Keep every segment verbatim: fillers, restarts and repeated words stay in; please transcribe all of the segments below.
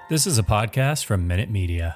This is a podcast from Minute Media.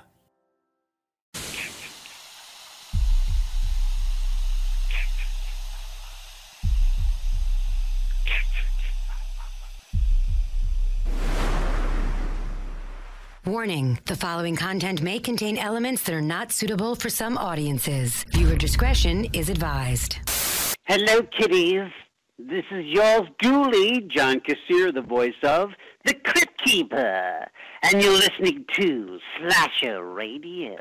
Warning, the following content may contain elements that are not suitable for some audiences. Viewer discretion is advised. Hello, kiddies. This is yours duly, John Kassir, the voice of The Crypt Keeper. And you're listening to Slasher Radio.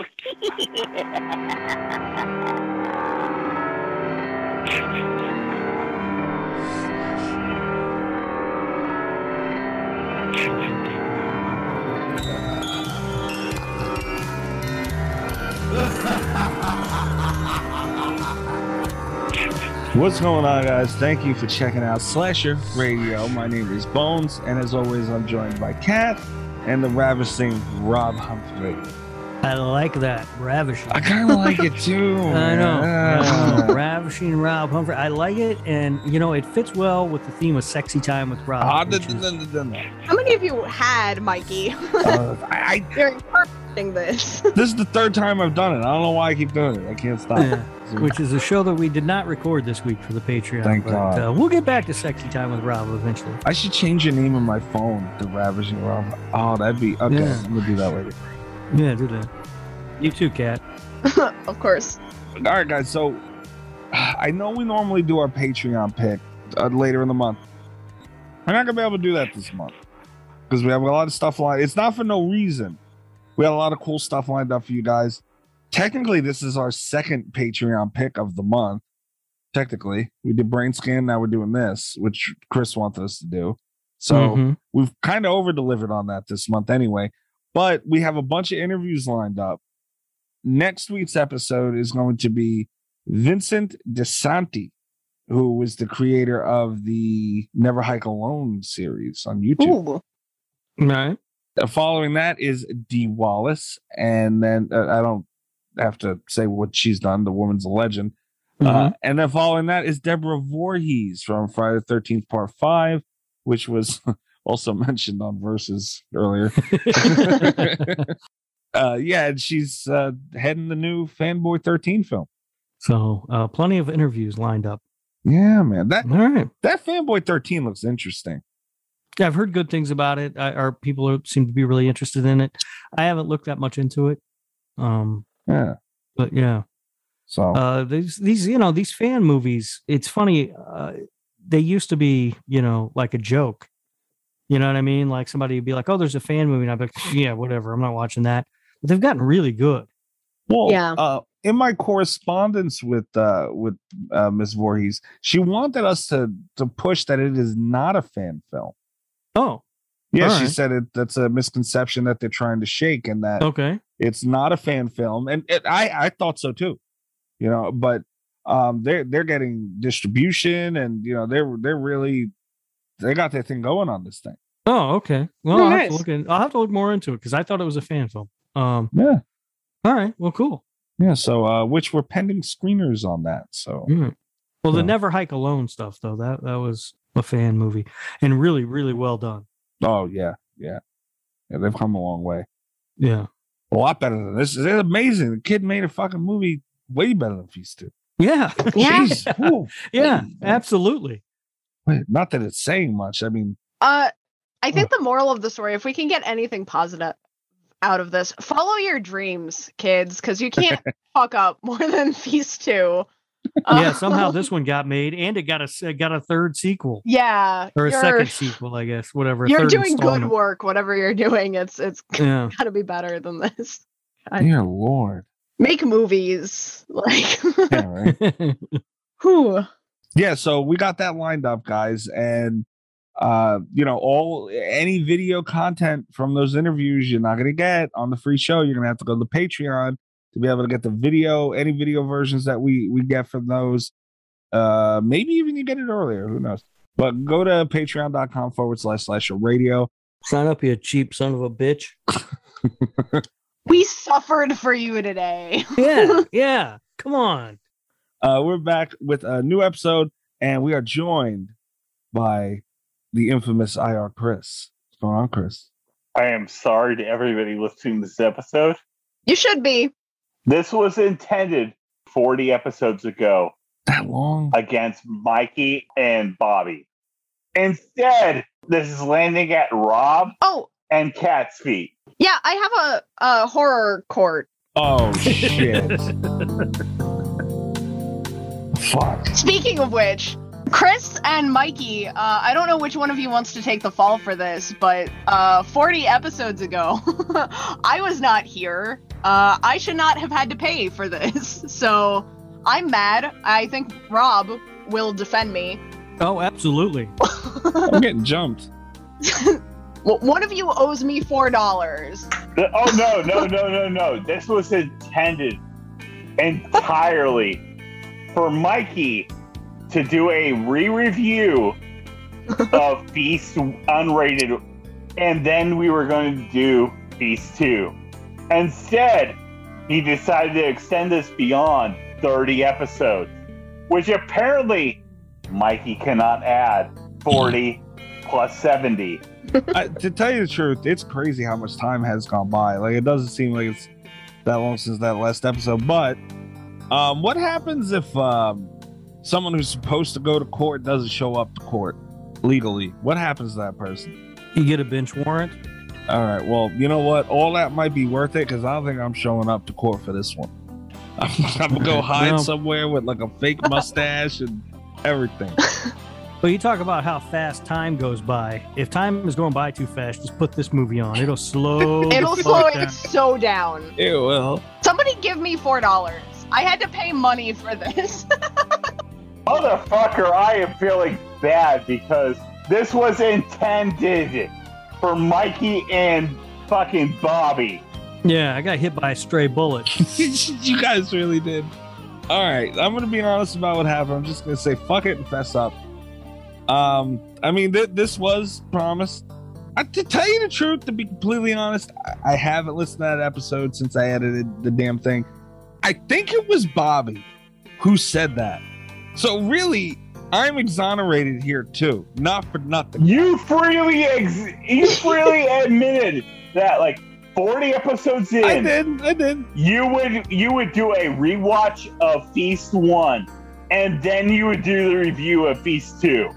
What's going on, guys? Thank you for checking out Slasher Radio. My name is Bones, and as always, I'm joined by Kat and the ravishing Rob Humphrey. I like that. Ravishing. I kind of like it too. I know. Yeah. I know. Ravishing Rob Humphrey. I like it, and you know, it fits well with the theme of sexy time with Rob. Ah, which dun, is- dun, dun, dun, dun. How many of you had Mikey Uh, I, during purchasing this? I, this is the third time I've done it. I don't know why I keep doing it. I can't stop. Yeah, which is a show that we did not record this week for the Patreon. Thank but, God. Uh, we'll get back to sexy time with Rob eventually. I should change the name of my phone to Ravishing Rob. Oh, that'd be okay. Yeah. I'm gonna do that later. Yeah, do that. You too, Kat. Of course. All right, guys. So I know we normally do our Patreon pick uh, later in the month. We're not gonna be able to do that this month because we have a lot of stuff lined. It's not for no reason. We had a lot of cool stuff lined up for you guys. Technically, this is our second Patreon pick of the month. Technically, we did Brain Scan. Now we're doing this, which Chris wanted us to do. So Mhm. we've kind of over delivered on that this month anyway. But we have a bunch of interviews lined up. Next week's episode is going to be Vincent DeSanti, who was the creator of the Never Hike Alone series on YouTube. Ooh. Right. Uh, Following that is Dee Wallace, and then uh, I don't have to say what she's done. The woman's a legend. Uh, Mhm. and then following that is Deborah Voorhees from Friday the thirteenth Part Five, which was also mentioned on Versus earlier. uh, yeah, and she's uh, heading the new Fanboy thirteen film. so, uh, plenty of interviews lined up. Yeah, man, that All right. that Fanboy thirteen looks interesting. Yeah, I've heard good things about it. I, our people are, seem to be really interested in it. I haven't looked that much into it. Um, Yeah, but yeah. so Uh, these, these, you know, these fan movies, it's funny. Uh, they used to be, you know, like a joke. You know what I mean? Like somebody would be like, oh, there's a fan movie. And I'd be like, yeah, whatever. I'm not watching that. But they've gotten really good. well, Yeah. uh, in my correspondence with uh, with uh, Miss Voorhees, she wanted us to to push that it is not a fan film. Oh, Yeah, All she right. said it. That's a misconception that they're trying to shake, and that okay. it's not a fan film. And it, I I thought so too, you know. But um, they're they're getting distribution, and you know they're they're really they got their thing going on this thing. Oh, okay. Well, Oh, I'll, have to nice. look in, I'll have to look more into it because I thought it was a fan film. Um, Yeah, all right. Well, cool. yeah. So uh, which we're pending screeners on that. So Mm. Well, the Yeah. Never Hike Alone stuff, though, that, that was a fan movie and really, really well done. oh yeah, yeah, yeah. They've come a long way. Yeah. A lot better than this. It's amazing. The kid made a fucking movie way better than Feast two. Yeah. Yeah. Jeez. Whew. Yeah. Wait, Absolutely. wait, not that it's saying much. I mean, Uh, I think the moral of the story, if we can get anything positive out of this, follow your dreams, kids, because you can't fuck up more than Feast two. Yeah. Uh, Somehow this one got made and it got a, s- got a third sequel Yeah. or a you're- second sequel, I guess. Whatever. a You're third doing good installment. work, whatever you're doing. It's it's Yeah. gotta be better than this. I- dear Lord. Make movies. Like Yeah, right. whew. Yeah, so we got that lined up, guys, and uh, you know, all any video content from those interviews you're not gonna get on the free show. You're gonna have to go to the Patreon to be able to get the video, any video versions that we we get from those. Uh, maybe even you get it earlier. Who knows? But go to patreon.com forward slash slash radio. Sign up, you cheap son of a bitch. We suffered for you today. Yeah. Yeah. Come on. Uh, we're back with a new episode, and we are joined by the infamous I R Chris. What's going on, Chris? I am sorry to everybody listening to this episode. You should be. This was intended forty episodes ago. That long? Against Mikey and Bobby. Instead, this is landing at Rob oh. and Cat's feet. Yeah, I have a, a horror court. Oh, shit. Fuck. Speaking of which, Chris and Mikey, uh, I don't know which one of you wants to take the fall for this, but uh, forty episodes ago, I was not here. Uh, I should not have had to pay for this. So I'm mad. I think Rob will defend me. Oh, absolutely. I'm getting jumped. Well, one of you owes me four dollars. Oh, no, no, no, no, no. This was intended entirely for Mikey to do a re-review of Feast Unrated, and then we were going to do Feast two. Instead, he decided to extend this beyond thirty episodes, which apparently Mikey cannot add forty plus seventy. I, to tell you the truth, it's crazy how much time has gone by. Like, it doesn't seem like it's that long since that last episode. But um, what happens if um, someone who's supposed to go to court doesn't show up to court legally? What happens to that person? You get a bench warrant. All right. Well, you know what? All that might be worth it because I don't think I'm showing up to court for this one. I'm, I'm gonna go hide No. somewhere with like a fake mustache and everything. But you talk about how fast time goes by. If time is going by too fast, just put this movie on. It'll slow. It'll the slow fuck it down. so down. It will. Somebody give me four dollars. I had to pay money for this. Motherfucker, I am feeling bad because this was intended for Mikey and fucking Bobby. Yeah, I got hit by a stray bullet. You guys really did. All right, I'm gonna be honest about what happened. I'm just gonna say fuck it and fess up. Um, I mean, th- this was promised. Uh, to tell you the truth, to be completely honest, I-, I haven't listened to that episode since I edited the damn thing. I think it was Bobby who said that. So really, I'm exonerated here too, not for nothing. You freely ex- you freely admitted that, like forty episodes in, I did, I did. you would you would do a rewatch of Feast One, and then you would do the review of Feast Two.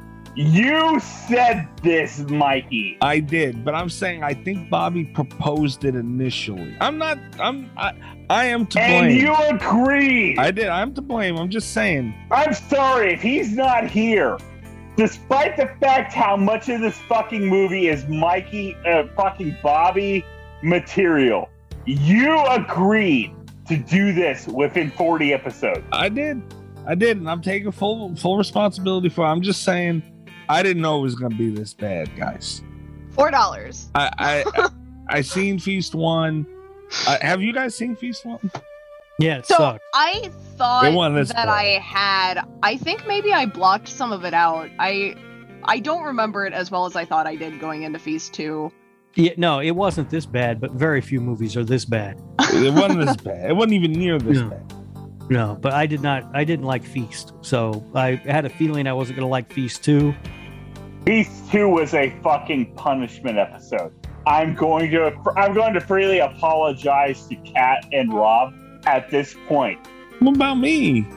You said this, Mikey. I did, but I'm saying I think Bobby proposed it initially. I'm not. I'm. I, I am to blame. And you agreed. I did. I'm to blame. I'm just saying. I'm sorry if he's not here. Despite the fact how much of this fucking movie is Mikey, uh, fucking Bobby material, you agreed to do this within forty episodes. I did. I did, and I'm taking full full responsibility for it. I'm just saying. I didn't know it was gonna be this bad, guys. Four dollars. I I, I I seen Feast One. Uh, have you guys seen Feast One? Yeah, it So sucked. I thought It wasn't this that bad. I had. I think maybe I blocked some of it out. I I don't remember it as well as I thought I did going into Feast Two. Yeah, no, it wasn't this bad, but very few movies are this bad. It wasn't this bad. It wasn't even near this No. bad. No, but I did not. I didn't like Feast, so I had a feeling I wasn't going to like Feast too. Feast Two was a fucking punishment episode. I'm going to I'm going to freely apologize to Kat and Rob at this point. What about me?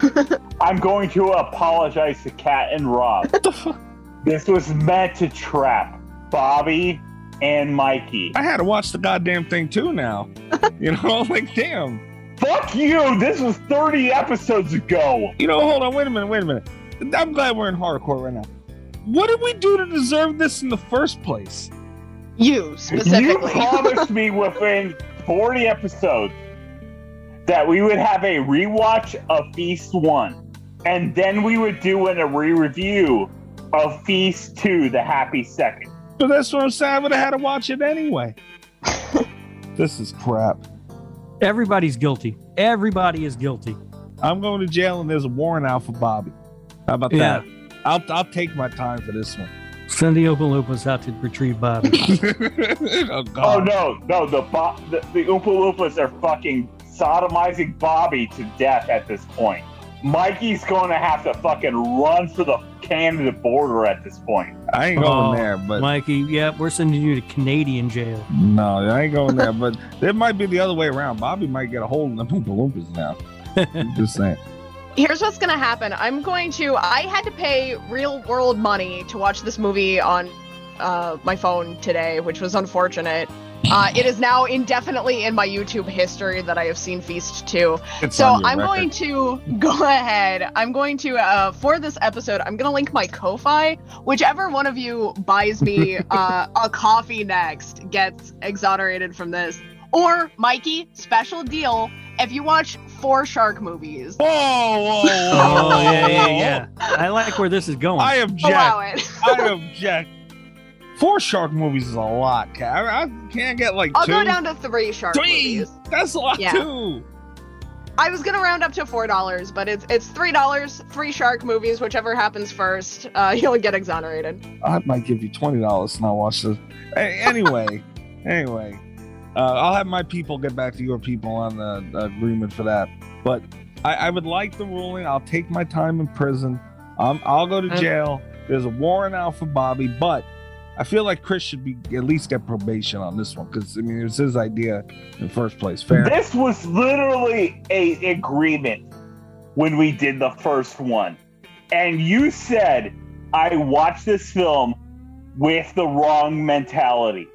I'm going to apologize to Kat and Rob. What the fuck? This was meant to trap Bobby and Mikey. I had to watch the goddamn thing too now. You know, like damn. Fuck you! This was thirty episodes ago. You know, hold on, wait a minute, wait a minute. I'm glad we're in hardcore right now. What did we do to deserve this in the first place? You You specifically. promised me within forty episodes that we would have a rewatch of Feast One, and then we would do an, a re-review of Feast Two, The Happy Second. But that's what I'm saying. I would have had to watch it anyway. This is crap. Everybody's guilty. Everybody is guilty. I'm going to jail and there's a warrant out for Bobby. How about Yeah. that? I'll I'll take my time for this one. Send the Oompa Loompas out to retrieve Bobby. oh Oh God! no, no, the, Bo- the the Oompa Loompas are fucking sodomizing Bobby to death at this point. Mikey's going to have to fucking run for the Canada border at this point. I ain't going Oh, there, but Mikey, yeah, we're sending you to Canadian jail. no, I ain't going there. But it might be the other way around. Bobby might get a hold of them Oompa Loompas now. I'm just saying. Here's what's gonna happen. I'm going to. I had to pay real world money to watch this movie on uh, my phone today, which was unfortunate. Uh, it is now indefinitely in my YouTube history that I have seen Feast two. It's So on your I'm record. going to go ahead. I'm going to, uh, for this episode, I'm going to link my Ko-Fi. Whichever one of you buys me uh, a coffee next gets exonerated from this. Or, Mikey, special deal, if you watch four shark movies. Whoa, whoa, whoa. Oh, yeah, yeah, yeah. I like where this is going. I object. Allow it. I object. Four shark movies is a lot, Cat. I, I can't get like I'll two. go down to three shark Three. movies. That's a lot Yeah. too. I was gonna round up to four dollars, but it's it's three dollars. Three shark movies, whichever happens first, uh, you'll get exonerated. I might give you twenty dollars to not watch this. A- Anyway, anyway, uh, I'll have my people get back to your people on the, the agreement for that. But I, I would like the ruling. I'll take my time in prison. Um, I'll go to Um, jail. There's a warrant out for Bobby, but I feel like Chris should be at least get probation on this one because I mean it was his idea in the first place. Fair. This was literally a agreement when we did the first one. And you said I watched this film with the wrong mentality.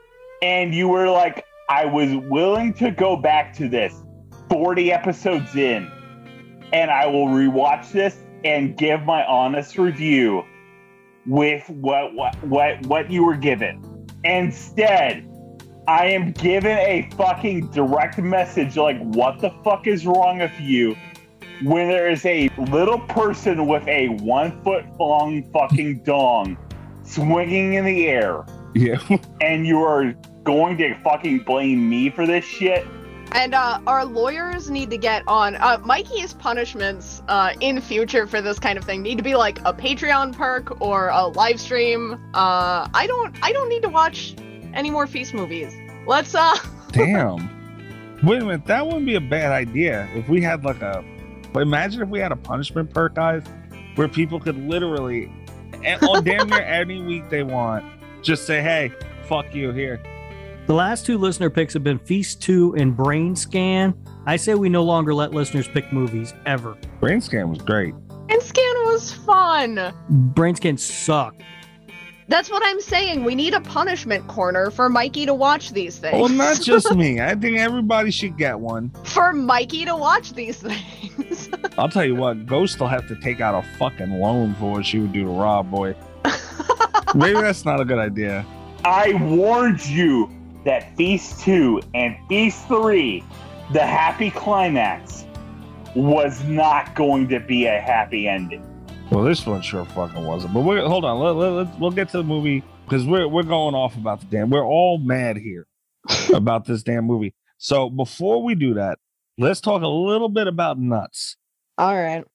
And you were like, I was willing to go back to this forty episodes in, and I will rewatch this and give my honest review with what what what, what you were given. Instead, I am given a fucking direct message like, what the fuck is wrong with you? When there is a little person with a one foot long fucking dong swinging in the air, Yeah. and you are going to fucking blame me for this shit? And uh, our lawyers need to get on. Uh, Mikey's punishments uh, in future for this kind of thing need to be like a Patreon perk or a live stream. Uh, I don't. I don't need to watch any more Feast movies. Let's. Uh. Damn. Wait a minute. That wouldn't be a bad idea if we had like a. Imagine if we had a punishment perk, guys, where people could literally, on damn near any week they want, just say, "Hey, fuck you here." The last two listener picks have been Feast two and Brain Scan. I say we no longer let listeners pick movies ever. Brain Scan was great. And Scan was fun. Brain Scan sucked. That's what I'm saying. We need a punishment corner for Mikey to watch these things. Well, not just me. I think everybody should get one. For Mikey to watch these things. I'll tell you what, Ghost will have to take out a fucking loan for what she would do to Rob, boy. Maybe that's not a good idea. I warned you that Feast two and Feast three, the happy climax, was not going to be a happy ending. Well, this one sure fucking wasn't. But we're, hold on, let, let, let's, we'll get to the movie because we're we're going off about the damn. We're all mad here about this damn movie. So before we do that, let's talk a little bit about nuts. All right.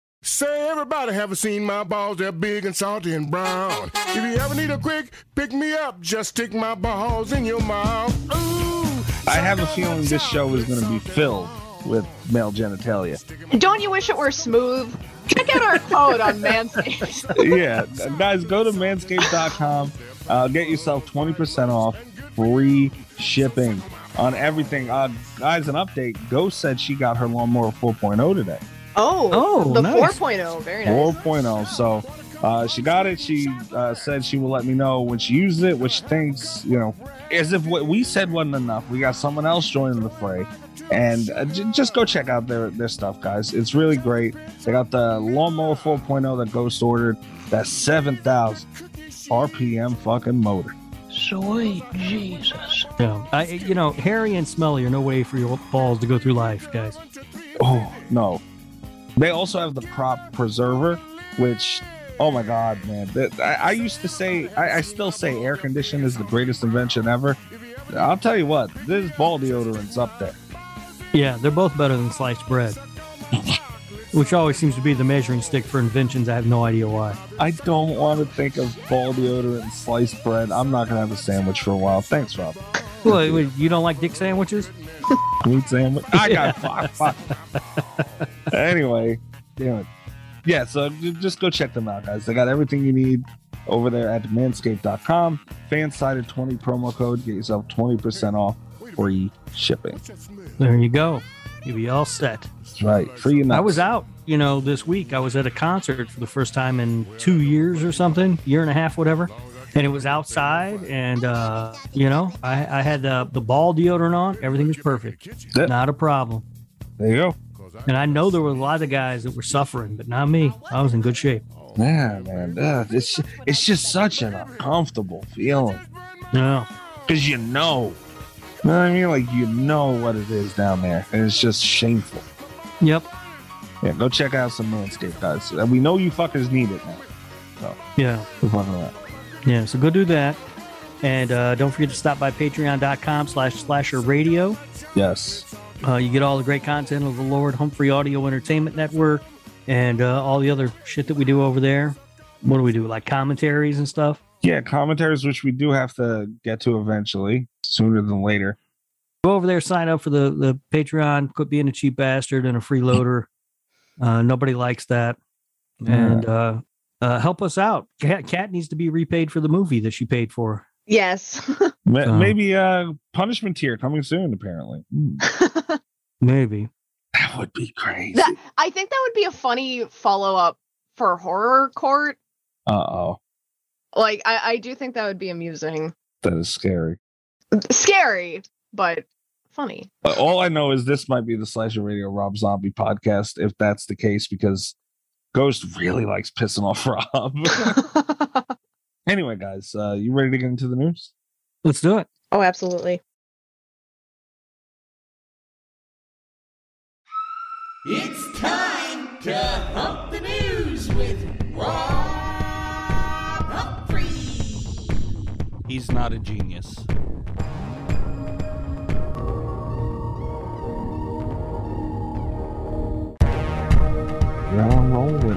Say everybody haven't seen my balls, they're big and salty and brown. If you ever need a quick pick me up, just stick my balls in your mouth. Ooh, I have a feeling this show is going to be filled with male genitalia. Don't you wish it were smooth? Check out our code on Manscaped. Yeah, guys, go to manscaped dot com. Uh, get yourself twenty percent off, free shipping on everything. Uh, guys, an update. Ghost said she got her lawnmower four point oh today. Oh, Oh, the nice. four point oh. Very nice. four point oh. So uh, she got it. She uh, said she will let me know when she uses it, which thinks, you know, as if what we said wasn't enough. We got someone else joining the fray. And uh, j- just go check out their, their stuff, guys. It's really great. They got the lawnmower four point oh that Ghost ordered. That's seven thousand R P M fucking motor. Sweet Jesus. Yeah. I, you know, hairy and smelly are no way for your balls to go through life, guys. Oh, no. They also have the prop preserver, which, oh my God, man. That, I, I used to say, I, I still say air conditioning is the greatest invention ever. I'll tell you what, this ball deodorant's up there. Yeah, they're both better than sliced bread, which always seems to be the measuring stick for inventions. I have no idea why. I don't want to think of ball deodorant and sliced bread. I'm not going to have a sandwich for a while. Thanks, Rob. Well, wait, you don't like dick sandwiches? Meat sandwich. I got fuck, fuck. Anyway, damn it. yeah, so j- just go check them out, guys. They got everything you need over there at manscaped dot com. Fansided twenty promo code. Get yourself twenty percent off free shipping. There you go. You'll be all set. That's right. Free nuts. I was out, you know, this week. I was at a concert for the first time in two years or something, year and a half, whatever. And it was outside, and, uh, you know, I, I had the, the ball deodorant on. Everything was perfect. Yep. Not a problem. There you go. And I know there were a lot of guys that were suffering, but not me. I was in good shape. Yeah, man. Uh, it's, it's just such an uncomfortable feeling. Yeah. Because you know. You know what I mean? Like, you know what it is down there. And it's just shameful. Yep. Yeah, go check out some Manscaped, guys. We know you fuckers need it now. So, yeah. We're fucking around. Yeah, so go do that. And uh, don't forget to stop by patreon dot com slash slasher radio. Yes. Uh, you get all the great content of the Lord Humphrey Audio Entertainment Network and uh, all the other shit that we do over there. What do we do? Like commentaries and stuff? Yeah, commentaries, which we do have to get to eventually, sooner than later. Go over there, sign up for the, the Patreon. Quit being a cheap bastard and a freeloader. Uh, nobody likes that. And uh, uh, help us out. Cat, Cat needs to be repaid for the movie that she paid for. Yes. Maybe uh, punishment tier coming soon, apparently. Mm. Maybe. That would be crazy. That, I think that would be a funny follow-up for Horror Court. Uh-oh. Like, I, I do think that would be amusing. That is scary. Scary, but funny. Uh, all I know is this might be the Slasher Radio Rob Zombie podcast, if that's the case, because Ghost really likes pissing off Rob. Anyway, guys, uh, you ready to get into the news? Let's do it. Oh, absolutely. It's time to hump the news with Rob Humphrey. He's not a genius. I'll roll with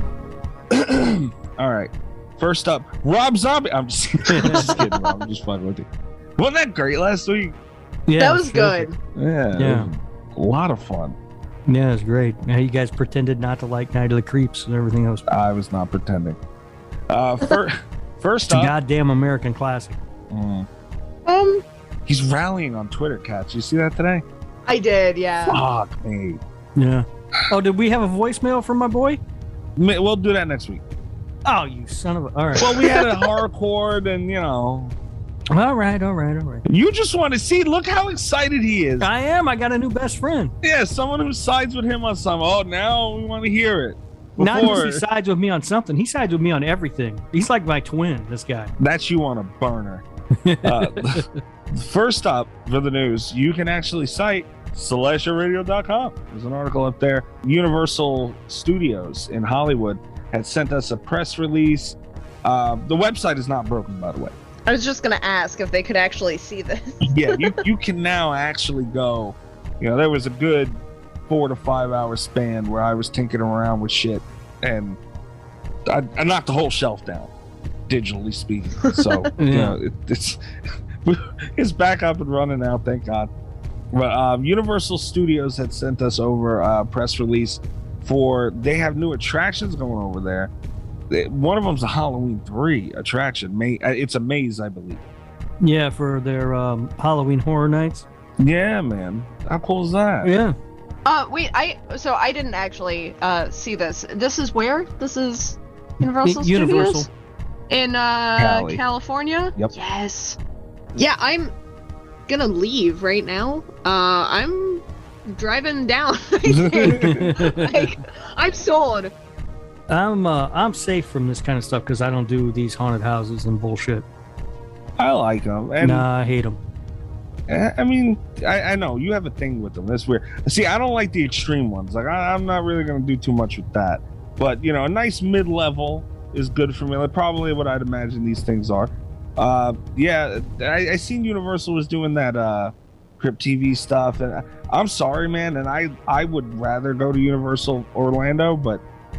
it. All right. First up, Rob Zombie. I'm just, I'm just kidding, Rob. I'm just fucking with you. Wasn't that great last week? Yeah, that was good. Yeah. Yeah. A lot of fun. Yeah, it was great. Yeah, you guys pretended not to like Night of the Creeps and everything else. I was not pretending. Uh, fir- first it's up, a goddamn American classic. Mm, Um, he's rallying on Twitter, Cats. You see that today? I did, yeah. Fuck me. Yeah. Oh, did we have a voicemail from my boy? We'll do that next week. Oh, you son of a... All right. Well, we had a hardcore and, you know... All right, all right, all right. You just want to see, look how excited he is. I am. I got a new best friend. Yeah, someone who sides with him on something. Oh, now we want to hear it. Before. Not just he sides with me on something. He sides with me on everything. He's like my twin, this guy. That's you on a burner. uh, first up for the news, you can actually cite slasher radio dot com. There's an article up there. Universal Studios in Hollywood had sent us a press release. Uh, the website is not broken, by the way. I was just going to ask if they could actually see this. Yeah, you, you can now actually go. You know, there was a good four to five hour span where I was tinkering around with shit, and I, I knocked the whole shelf down, digitally speaking. So, yeah. You know, it, it's it's back up and running now, thank God. But um, Universal Studios had sent us over a press release for, they have new attractions going over there. One of them's a Halloween three attraction. May It's a maze, I believe. Yeah, for their um, Halloween Horror Nights. Yeah, man. How cool is that? Yeah. Uh, wait, I so I didn't actually uh see this. This is where? This is Universal I- Studios? Universal. In uh Cali. California? Yep. Yes. Yeah, I'm gonna leave right now. Uh, I'm driving down. I think. Like, I'm sold. I'm uh, I'm safe from this kind of stuff because I don't do these haunted houses and bullshit. I like them. And Nah, I hate them. I mean, I, I know you have a thing with them. That's weird. See, I don't like the extreme ones. Like, I, I'm not really going to do too much with that. But, you know, a nice mid-level is good for me. Like, probably what I'd imagine these things are. Uh, yeah, I, I seen Universal was doing that uh, Crypt T V stuff. And I, I'm sorry, man. And I, I would rather go to Universal Orlando, but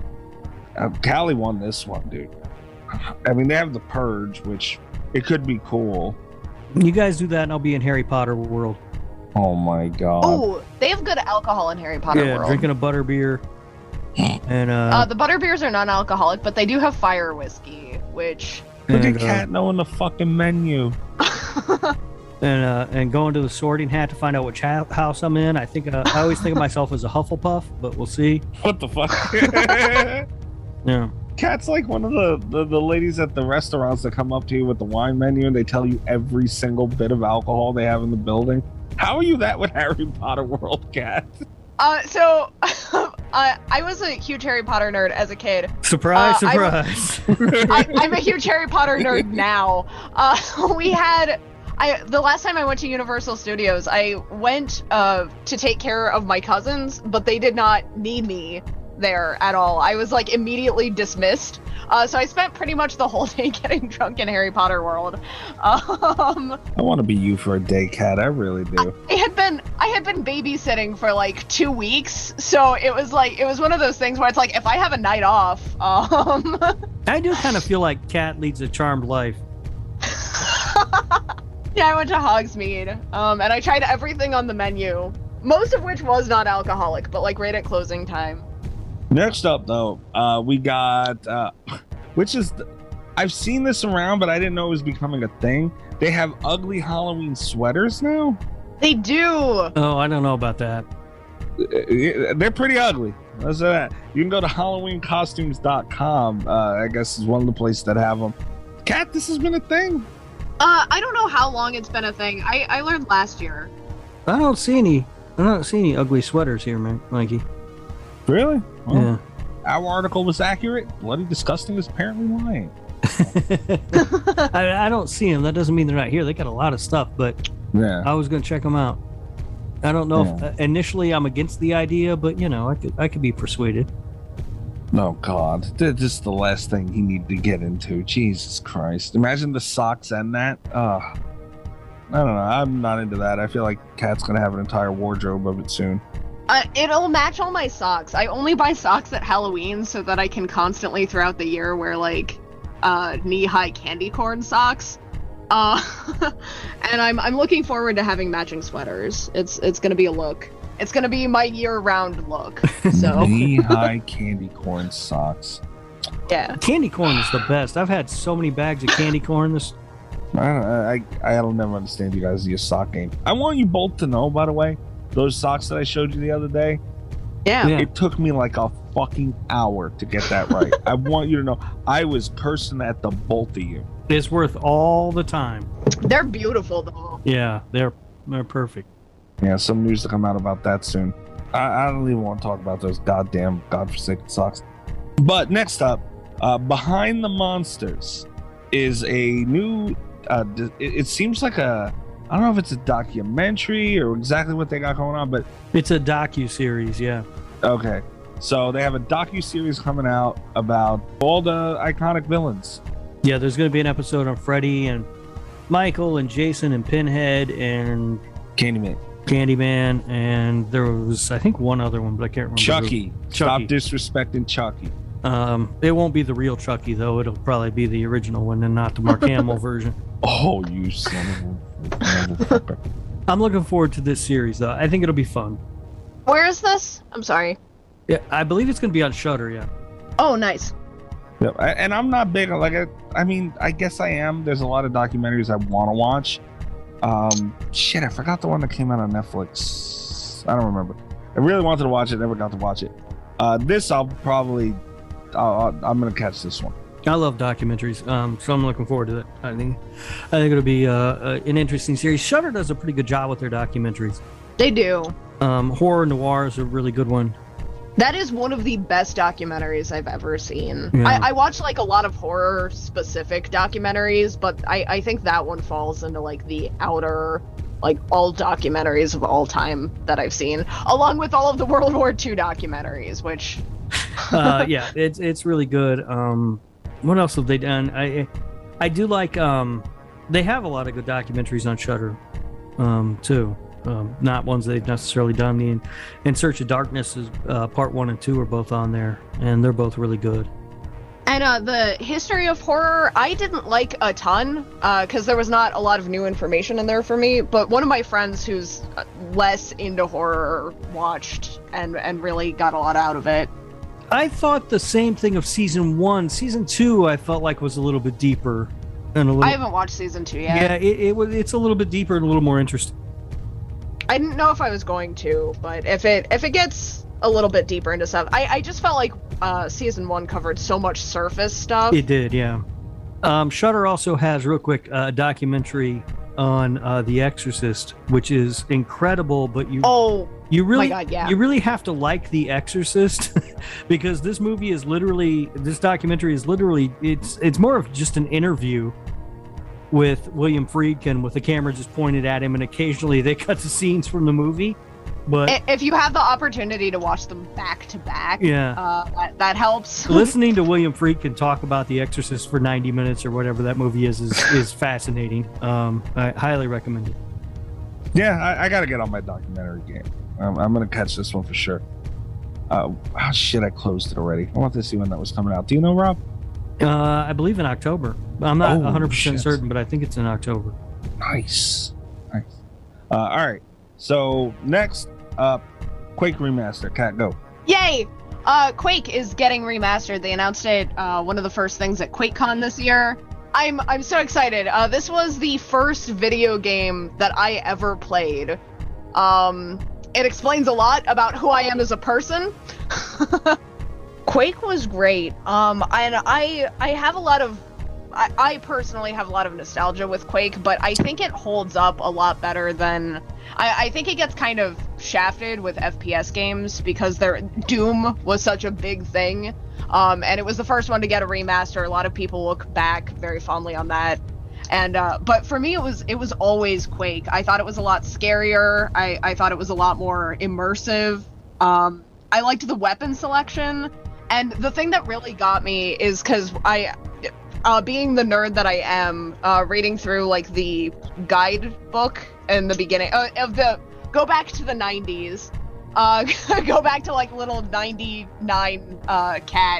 uh, Cali won this one, dude. I mean, they have The Purge, which it could be cool. You guys do that, and I'll be in Harry Potter World. Oh my God! Oh, they have good alcohol in Harry Potter yeah, World. drinking a butter beer. And uh, Uh, the butterbeers are non-alcoholic, but they do have fire whiskey, which. Look and, at uh, Cat knowing the fucking menu. and uh, and going to the sorting hat to find out which ha- house I'm in. I think uh, I always think of myself as a Hufflepuff, but we'll see. What the fuck? Yeah. Cat's like one of the, the, the ladies at the restaurants that come up to you with the wine menu and they tell you every single bit of alcohol they have in the building. How are you that with Harry Potter World, Cat? Uh, so, uh, I was a huge Harry Potter nerd as a kid. Surprise, Uh, surprise. I, I'm a huge Harry Potter nerd now. Uh, we had, I the last time I went to Universal Studios, I went uh, to take care of my cousins, but they did not need me there at all. I was like immediately dismissed. Uh, so I spent pretty much the whole day getting drunk in Harry Potter World. Um, I want to be you for a day, Cat. I really do. I had been I had been babysitting for like two weeks, so it was like it was one of those things where it's like if I have a night off, um, I do kind of feel like Cat leads a charmed life. yeah, I went to Hogsmeade, um, and I tried everything on the menu, most of which was not alcoholic, but like right at closing time. Next up, though, uh, we got, uh, which is, I've seen this around, but I didn't know it was becoming a thing. They have ugly Halloween sweaters now. They do. Oh, I don't know about that. They're pretty ugly. Let's say that. You can go to Halloween costumes dot com. Uh, I guess is one of the places that have them. Cat, this has been a thing. Uh, I don't know how long it's been a thing. I, I learned last year. I don't see any. I don't see any ugly sweaters here, man, Mikey. Really? Well, Yeah. Our article was accurate. Bloody Disgusting is apparently lying. I, I don't see them. That doesn't mean they're not here. They got a lot of stuff, but Yeah. I was going to check them out. I don't know if Yeah. uh, initially I'm against the idea, but you know, I could I could be persuaded. Oh God, this is the last thing he needed to get into. Jesus Christ! Imagine the socks and that. Uh, I don't know. I'm not into that. I feel like Cat's gonna have an entire wardrobe of it soon. Uh, it'll match all my socks. I only buy socks at Halloween so that I can constantly throughout the year wear like uh, knee-high candy corn socks. Uh, and I'm I'm looking forward to having matching sweaters. It's it's gonna be a look. It's gonna be my year-round look. So Knee-high candy corn socks. yeah. Candy corn is the best. I've had so many bags of candy corn. This I don't. I I don't never understand you guys' your sock game. I want you both to know, by the way, those socks that I showed you the other day. Yeah. Yeah. It took me like a fucking hour to get that right. I want you to know I was cursing at the both of you. is worth all the time. They're beautiful though. Yeah, they're they're perfect. Yeah, some news to come out about that soon. I, I don't even want to talk about those goddamn godforsaken socks. But next up, uh, Behind the Monsters is a new. Uh, d- it, it seems like a. I don't know if it's a documentary or exactly what they got going on, but It's a docu-series, yeah. okay. So they have a docu-series coming out about all the iconic villains. Yeah, there's going to be an episode on Freddy and Michael and Jason and Pinhead and Candyman, Candyman, and there was, I think, one other one, but I can't remember. Chucky. who. Stop Chucky. disrespecting Chucky. Um, it won't be the real Chucky, though. It'll probably be the original one and not the Mark Hamill version. Oh, you son of a motherfucker. I'm looking forward to this series, though. I think it'll be fun. Where is this? I'm sorry. Yeah, I believe it's going to be on Shudder, yeah. Oh, nice. Yeah, I- and I'm not big on like I, I mean I guess I am. There's a lot of documentaries I want to watch. Um, shit, I forgot the one that came out on Netflix. I don't remember. I really wanted to watch it, never got to watch it. Uh, this I'll probably, I'll, I'm gonna catch this one. I love documentaries, um, so I'm looking forward to it. I think, I think it'll be uh, uh, an interesting series. Shudder does a pretty good job with their documentaries. They do. Um, Horror Noir is a really good one. That is one of the best documentaries I've ever seen. Yeah. I, I watch like a lot of horror specific documentaries, but I, I think that one falls into like the outer, like all documentaries of all time that I've seen, along with all of the World War Two documentaries, which uh, yeah, it's it's really good. Um, what else have they done? I I do like. Um, they have a lot of good documentaries on Shudder, um, too. Um, not ones they've necessarily done. The In, In Search of Darkness is uh, part one and two are both on there, and they're both really good. And uh, the history of horror, I didn't like a ton, because uh, there was not a lot of new information in there for me, but one of my friends who's less into horror watched and, and really got a lot out of it. I thought the same thing of season one. Season two, I felt like was a little bit deeper and a little. I haven't watched season two yet. Yeah, it, it was. It's a little bit deeper and a little more interesting. I didn't know if I was going to, but if it if it gets a little bit deeper into stuff, I I just felt like uh, season one covered so much surface stuff. It did, yeah. Um, Shudder also has, real quick, a documentary on uh, The Exorcist, which is incredible. But you, oh, you really, my God, yeah. you really have to like The Exorcist because this movie is literally, this documentary is literally, it's it's more of just an interview with William Friedkin with the camera just pointed at him, and occasionally they cut to scenes from the movie. But if you have the opportunity to watch them back to back, yeah, uh, that, that helps. Listening to William Friedkin talk about The Exorcist for ninety minutes or whatever that movie is is, is fascinating. Um, I highly recommend it. Yeah, I, I got to get on my documentary game. Um, I'm going to catch this one for sure. Uh, oh, shit, I closed it already. I want to see when that was coming out. Do you know, Rob? Uh, I believe in October. I'm not Oh, one hundred percent shit. certain, but I think it's in October. Nice. Nice. Uh, all right. So next up, Quake Remaster. Cat, go. Yay! Uh, Quake is getting remastered. They announced it uh, one of the first things at QuakeCon this year. I'm I'm so excited. Uh, this was the first video game that I ever played. Um, it explains a lot about who I am as a person. Quake was great. Um, and I I have a lot of I, I personally have a lot of nostalgia with Quake, but I think it holds up a lot better than I, I think it gets kind of shafted with F P S games because their Doom was such a big thing. Um, and it was the first one to get a remaster. A lot of people look back very fondly on that. And uh, but for me, it was it was always Quake. I thought it was a lot scarier. I, I thought it was a lot more immersive. Um, I liked the weapon selection. And the thing that really got me is because I, uh, being the nerd that I am, uh, reading through like the guidebook in the beginning uh, of the, go back to the nineties, uh, go back to like little ninety-nine uh, cat.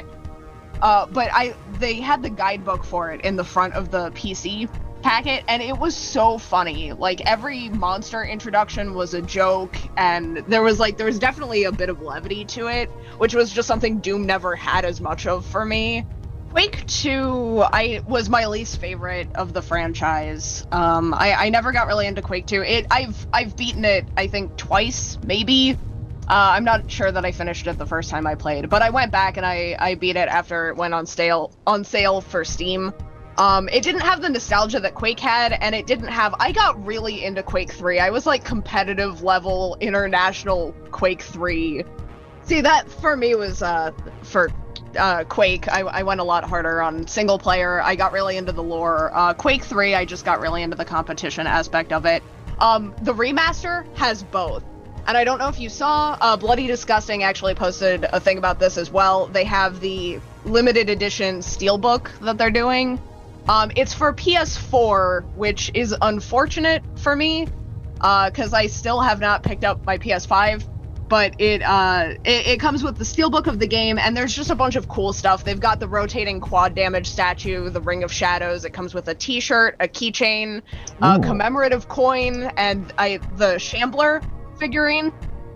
Uh, but I, they had the guidebook for it in the front of the P C packet, and it was so funny. Like every monster introduction was a joke, and there was like there was definitely a bit of levity to it, which was just something Doom never had as much of for me. Quake two I was my least favorite of the franchise. Um, I, I never got really into Quake two. It I've I've beaten it I think twice maybe. Uh, I'm not sure that I finished it the first time I played, but I went back and I, I beat it after it went on sale on sale for Steam. Um, it didn't have the nostalgia that Quake had, and it didn't have... I got really into Quake three. I was like competitive level international Quake three. See, that for me was uh, for uh, Quake. I, I went a lot harder on single player. I got really into the lore. Uh, Quake three, I just got really into the competition aspect of it. Um, the remaster has both. And I don't know if you saw, uh, Bloody Disgusting actually posted a thing about this as well. They have the limited edition Steelbook that they're doing. Um, it's for P S four, which is unfortunate for me, uh, because I still have not picked up my P S five. But it, uh, it, it comes with the Steelbook of the game, and there's just a bunch of cool stuff. They've got the rotating quad damage statue, the Ring of Shadows. It comes with a t-shirt, a keychain, a commemorative coin, and I, the Shambler figurine.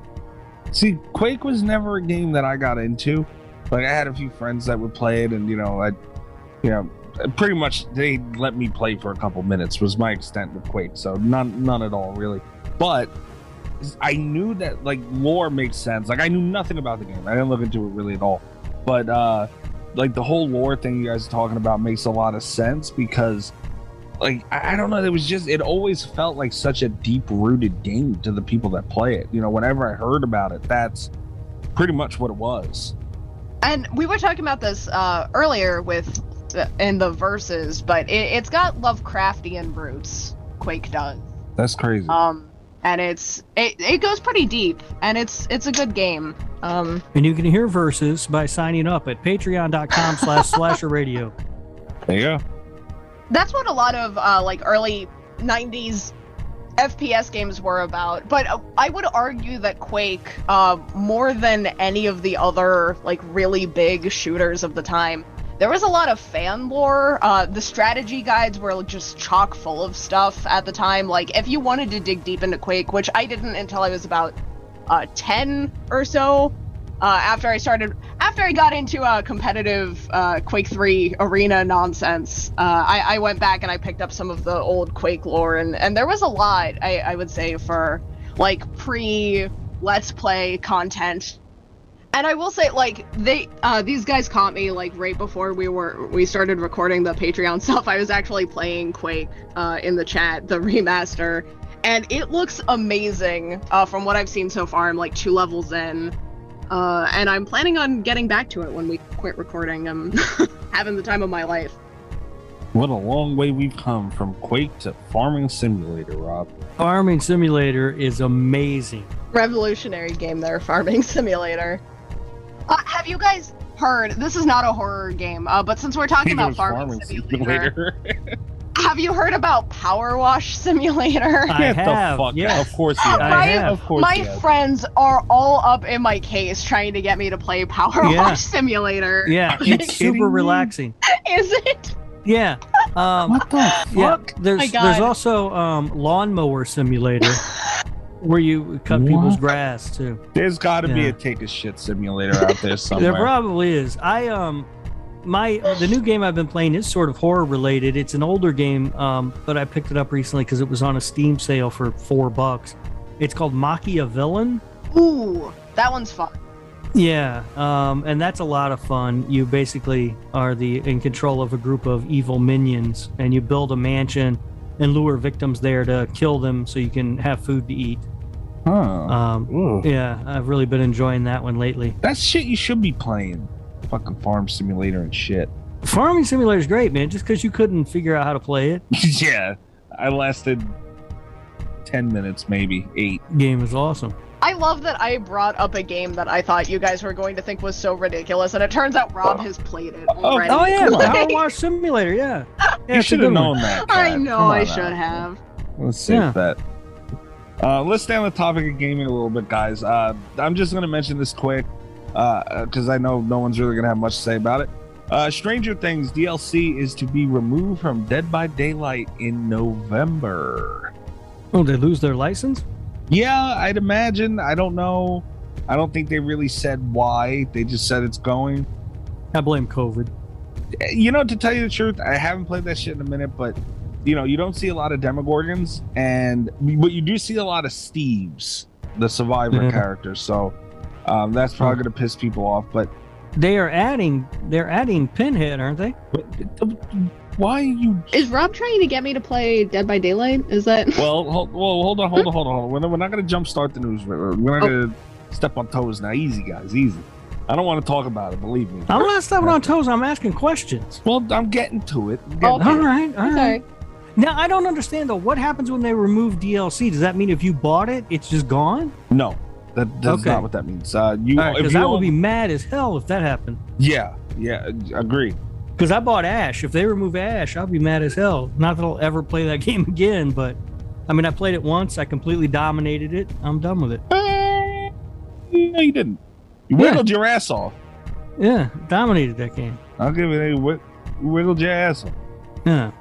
See, Quake was never a game that I got into. Like, I had a few friends that would play it, and you know, I, you know, pretty much they let me play for a couple minutes was my extent with Quake. So none, none at all really. But I knew that like lore makes sense. Like I knew nothing about the game. I didn't look into it really at all. But uh, like the whole lore thing you guys are talking about makes a lot of sense because. Like, I don't know, it was just, it always felt like such a deep-rooted game to the people that play it. You know, whenever I heard about it, that's pretty much what it was. And we were talking about this uh, earlier with, uh, in the verses, but it, it's got Lovecraftian roots, Quake does. That's crazy. Um, and it's, it, it goes pretty deep, and it's it's a good game. Um, and you can hear verses by signing up at patreon.com slash slasher radio. There you go. That's what a lot of uh, like early nineties F P S games were about. But uh, I would argue that Quake, uh, more than any of the other like really big shooters of the time, there was a lot of fan lore. Uh, the strategy guides were just chock full of stuff at the time. Like if you wanted to dig deep into Quake, which I didn't until I was about uh, ten or so. Uh, after I started, after I got into uh, competitive uh, Quake three arena nonsense, uh, I, I went back and I picked up some of the old Quake lore, and, and there was a lot, I, I would say, for like pre-Let's Play content. And I will say, like, they uh, these guys caught me like right before we were we started recording the Patreon stuff. I was actually playing Quake uh, in the chat, the remaster, and it looks amazing uh, from what I've seen so far. I'm like two levels in. Uh, and I'm planning on getting back to it when we quit recording. I'm having the time of my life. What a long way we've come from Quake to Farming Simulator, Rob. Farming Simulator is amazing. Revolutionary game there, Farming Simulator. Uh, have you guys heard, this is not a horror game, uh, but since we're talking about Farming, farming Simulator, simulator. Have you heard about Power Wash Simulator? I Get have, the fuck yes. out. Of course you have. I have. Of course My you have. friends are all up in my case trying to get me to play Power Yeah. Wash Simulator. Yeah, Are you it's kidding super me? Is relaxing. it? Yeah. Um, What the yeah. fuck? There's My God. there's also um, Lawnmower Simulator where you cut people's What? grass too. There's got to be Yeah. a take a shit simulator out there somewhere. There probably is. I um my the new game I've been playing is sort of horror related. It's an older game, um, but I picked it up recently because it was on a Steam sale for four bucks. It's called Machiavellian. Ooh, that one's fun. Yeah, um, and that's a lot of fun. You basically are the in control of a group of evil minions, and you build a mansion and lure victims there to kill them so you can have food to eat. Huh. Um, Ooh. yeah, I've really been enjoying that one lately. That's shit you should be playing. Fucking Farm Simulator and shit. Farming Simulator is great, man. Just because you couldn't figure out how to play it, Yeah. I lasted ten minutes, maybe. Eight. game is awesome. I love that I brought up a game that I thought you guys were going to think was so ridiculous, and it turns out Rob has played it already. Oh yeah, Come on. Power Wash Simulator. Yeah, yeah You it's a should good have one. known that. I Kat. know Come I on should now. have. Let's save Yeah. that. Uh, let's stay on the topic of gaming a little bit, guys. Uh, I'm just going to mention this quick because I know no one's really going to have much to say about it. Uh, Stranger Things D L C is to be removed from Dead by Daylight in November. Oh, they lose their license? Yeah, I'd imagine. I don't know. I don't think they really said why. They just said it's going. I blame COVID. You know, to tell you the truth, I haven't played that shit in a minute, but you know, you don't see a lot of Demogorgons, and but you do see a lot of Steves, the Survivor Yeah. characters. So um, that's probably going to piss people off. But, They are adding. They're adding Pinhead, aren't they? but why are you? Is Rob trying to get me to play Dead by Daylight? Is that? Well, hold, well, hold on, hold on, hold on, hold on. We're not, we're not going to jumpstart the news. We're we're not Oh. going to step on toes now. Easy, guys, easy. I don't want to talk about it. Believe me. I'm not stepping on toes. I'm asking questions. Well, I'm getting to it. I'm getting Okay. to All it. right, all right. Sorry. Now I don't understand though. What happens when they remove D L C? Does that mean if you bought it, it's just gone? No, that, that's Okay. not what that means. Uh, you, if Because you I would own- be mad as hell if that happened. yeah, yeah, agree. Because I bought Ash. If they remove Ash, I'll be mad as hell. Not that I'll ever play that game again, but I mean, I played it once. I completely dominated it. I'm done with it. Uh, no, you didn't. You Yeah. wiggled your ass off. Yeah, dominated that game. I'll give it a wi- wiggled your ass off. Yeah.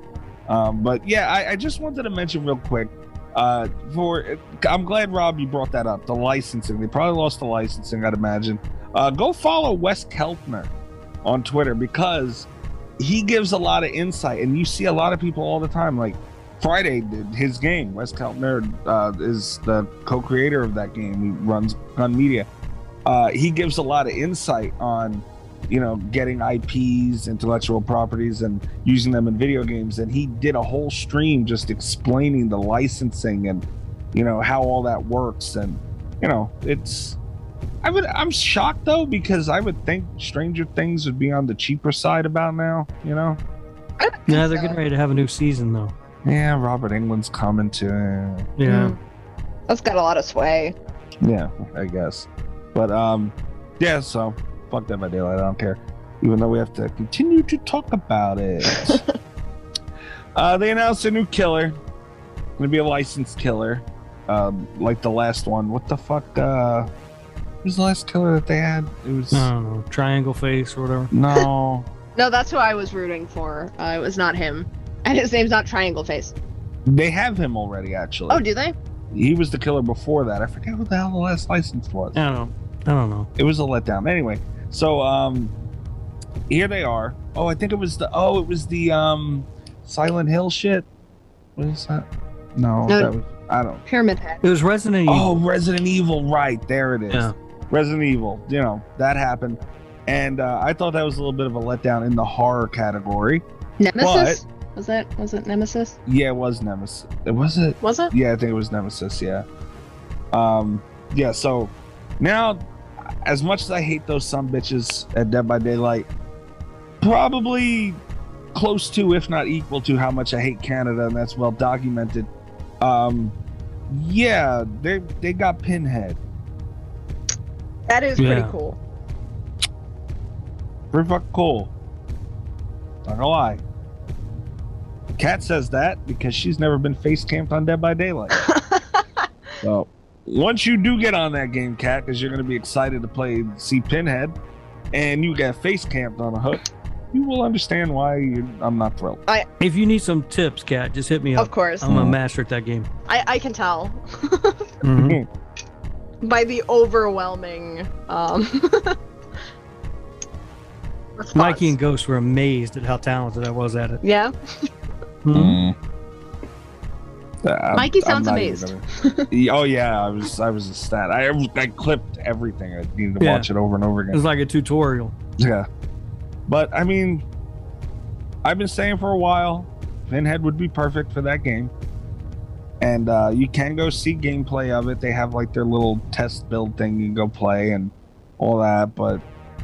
Um, but yeah, I, I just wanted to mention real quick. Uh, for I'm glad Rob you brought that up. The licensing, they probably lost the licensing, I'd imagine. Uh, go follow Wes Keltner on Twitter because he gives a lot of insight, and you see a lot of people all the time. Like Friday did his game. Wes Keltner uh, is the co-creator of that game. He runs Gun Media. Uh, he gives a lot of insight on, you know, getting I Ps, intellectual properties, and using them in video games. And he did a whole stream just explaining the licensing and, you know, how all that works. And, you know, it's, I would, I'm shocked though, because I would think Stranger Things would be on the cheaper side about now, you know? Yeah, they're getting ready to have a new season though. Yeah, Robert Englund's coming to, Yeah. That's got a lot of sway. yeah, I guess. But, um, yeah, so fuck Dead by Daylight. I don't care. Even though we have to continue to talk about it. uh, they announced a new killer. Gonna be a licensed killer. Um, like the last one. What the fuck? Uh, who's the last killer that they had? It was. I don't know. Triangle Face or whatever. No. No, that's who I was rooting for. Uh, it was not him. And his name's not Triangle Face. They have him already, actually. Oh, do they? He was the killer before that. I forget who the hell the last license was. I don't know. I don't know. It was a letdown. Anyway, So um, here they are. Oh, I think it was the oh, it was the um, Silent Hill shit. What is that? No, No. that was I don't. Pyramid Head. It was Resident Evil. Oh, Resident Evil, right there it is. Yeah. Resident Evil. You know that happened, and uh, I thought that was a little bit of a letdown in the horror category. Nemesis? Was that was it Nemesis? Yeah, it was Nemesis. It was it. Was it? Yeah, I think it was Nemesis. Yeah. Um. Yeah. So now, as much as I hate those some bitches at Dead by Daylight, probably close to, if not equal to, how much I hate Canada, and that's well documented. Um. Yeah, they they got Pinhead. That is pretty Yeah. cool. Pretty fucking cool. Not gonna lie. Kat says that because she's never been face camped on Dead by Daylight. So once you do get on that game, Kat, because you're gonna be excited to play, see Pinhead, and you get face camped on a hook, you will understand why you, I'm not thrilled. I If you need some tips, Kat, just hit me up. Of course. I'm a master at that game. I, I can tell Mhm. by the overwhelming um response. Mikey and Ghost were amazed at how talented I was at it. Yeah. Mhm. I'm- Mikey I'm sounds not even amazed. gonna- Yeah, oh yeah, I was I was a stat. I I clipped everything. I needed to Yeah. watch it over and over again. It was like a tutorial. Yeah. But I mean, I've been saying for a while, Pinhead would be perfect for that game. And uh, you can go see gameplay of it. They have like their little test build thing you can go play and all that, but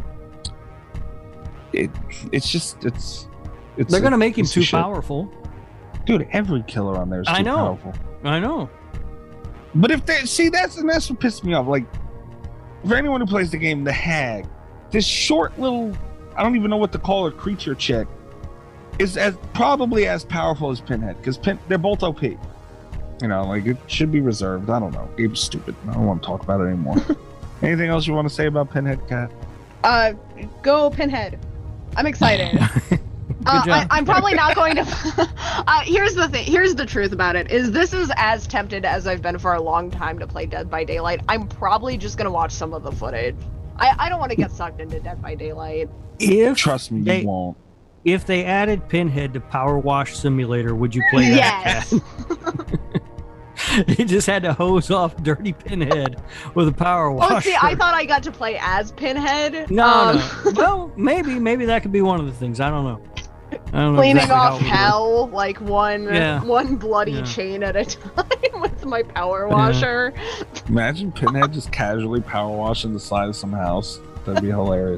it it's just it's it's They're a gonna make him piece of too shit. powerful. Dude, every killer on there is too I know. powerful. I know. But if they see that's and that's what pissed me off. Like for anyone who plays the game, the Hag, this short little I don't even know what to call her creature chick is as probably as powerful as Pinhead because Pin, they're both O P. You know, like it should be reserved. I don't know. Game's stupid. I don't want to talk about it anymore. Anything else you want to say about Pinhead, Kat? Uh go Pinhead. I'm excited. Uh, I, job. I'm probably not going to. uh, here's the thing. Here's the truth about it: is this is as tempted as I've been for a long time to play Dead by Daylight. I'm probably just gonna watch some of the footage. I, I don't want to get sucked into Dead by Daylight. If Trust me, they, you won't. If they added Pinhead to Power Wash Simulator, would you play that? Yes. Kat? You just had to hose off dirty Pinhead with a power washer. Oh, see, I thought I got to play as Pinhead. No, um, no. Well, maybe, maybe that could be one of the things. I don't know. I don't know Cleaning exactly how off it would work. hell like one Yeah. one bloody Yeah. chain at a time with my power washer. Imagine Pinhead just casually power washing the side of some house. That'd be hilarious.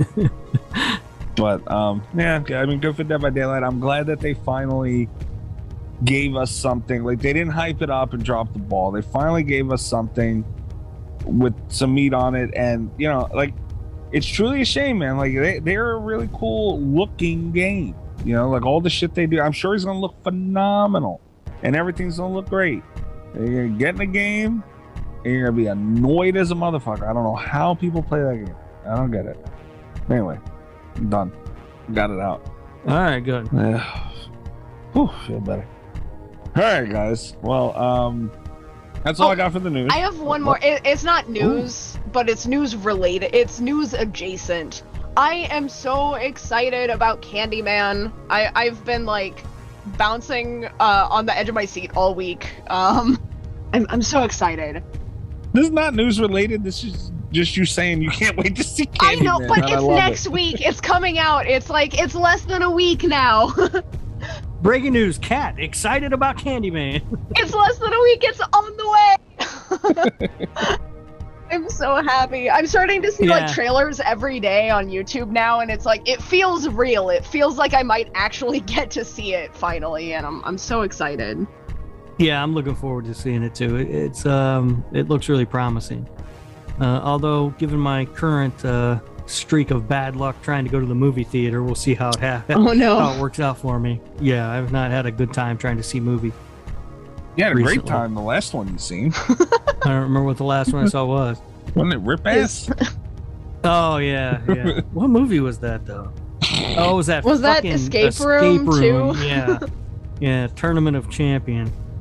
But um, yeah, I mean, good for Dead by Daylight. I'm glad that they finally gave us something. Like they didn't hype it up and drop the ball. They finally gave us something with some meat on it, and you know, like it's truly a shame, man. Like they they're a really cool looking game. You know, like all the shit they do. I'm sure he's gonna look phenomenal, and everything's gonna look great. You're gonna get in the game, and you're gonna be annoyed as a motherfucker. I don't know how people play that game. I don't get it. Anyway, I'm done. Got it out. All right, good. Yeah. Whew, feel better. All right, guys. Well, um, that's all Oh, I got for the news. I have one more. It, it's not news, but it's news related. It's news adjacent. I am so excited about Candyman. I I've been like bouncing uh, on the edge of my seat all week. Um, I'm I'm so excited. This is not news related. This is just you saying you can't wait to see Candyman. I know, but and I it's love next it. week. It's coming out. It's like it's less than a week now. Breaking news: Kat excited about Candyman. It's less than a week. It's on the way. I'm so happy. I'm starting to see Yeah. like trailers every day on YouTube now, and it's like it feels real. It feels like I might actually get to see it finally, and I'm I'm so excited. Yeah, I'm looking forward to seeing it too. It, it's um, it looks really promising. Uh, although, given my current uh, streak of bad luck trying to go to the movie theater, we'll see how it ha- Oh, no. how it works out for me. Yeah, I've not had a good time trying to see movie. You had a great recently. time the last one you seen. I don't remember what the last one I saw was. Wasn't it Rip Ass? Oh yeah, yeah. What movie was that though? Oh, was that Was that fucking Escape Room, too? Yeah, yeah. Tournament of Champion.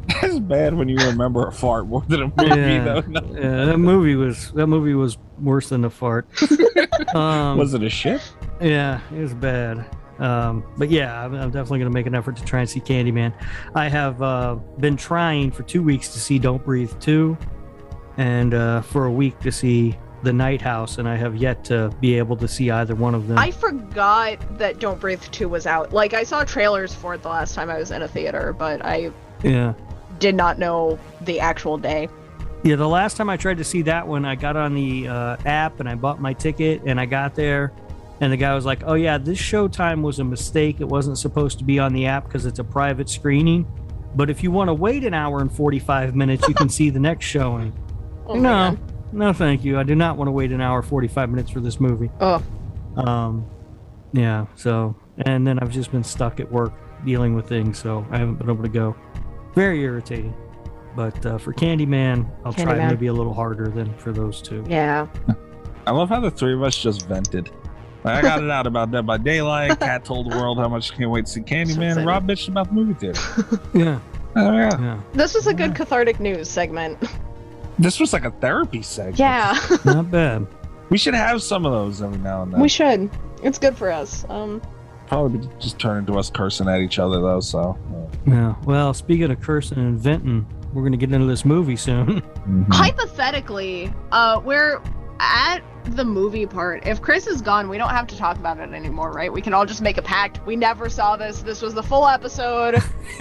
That's bad when you remember a fart more than a movie, Yeah, though. No. yeah, that movie was that movie was worse than a fart. um, Was it a shit? Yeah, it was bad. Um, but yeah, I'm, I'm definitely going to make an effort to try and see Candyman. I have uh, been trying for two weeks to see Don't Breathe two, and uh, for a week to see The Night House, and I have yet to be able to see either one of them. I forgot that Don't Breathe two was out. Like, I saw trailers for it the last time I was in a theater, but I yeah. did not know the actual day. Yeah, the last time I tried to see that one, I got on the uh, app and I bought my ticket, and I got there, and the guy was like, oh yeah, this showtime was a mistake. It wasn't supposed to be on the app because it's a private screening. But if you want to wait an hour and forty-five minutes, you can see the next showing. Oh my no, God. no, thank you. I do not want to wait an hour forty-five minutes for this movie. Oh. Um, yeah. So, and then I've just been stuck at work dealing with things, so I haven't been able to go. Very irritating. But uh, for Candyman, I'll try Candyman. maybe a little harder than for those two. Yeah. I love how the three of us just vented. Like, I got it out about Dead by Daylight. Kat told the world how much she can't wait to see Candyman. And Rob bitched about the movie theater. Yeah. Oh, yeah. Yeah. This was a good cathartic news segment. This was like a therapy segment. Yeah. Not bad. We should have some of those every now and then. We should. It's good for us. Um, Probably just turn into us cursing at each other, though, so. uh, Yeah. Well, speaking of cursing and venting, we're going to get into this movie soon. mhm. Hypothetically, uh, we're at the movie part. If Chris is gone, we don't have to talk about it anymore, right? We can all just make a pact. We never saw this. This was the full episode.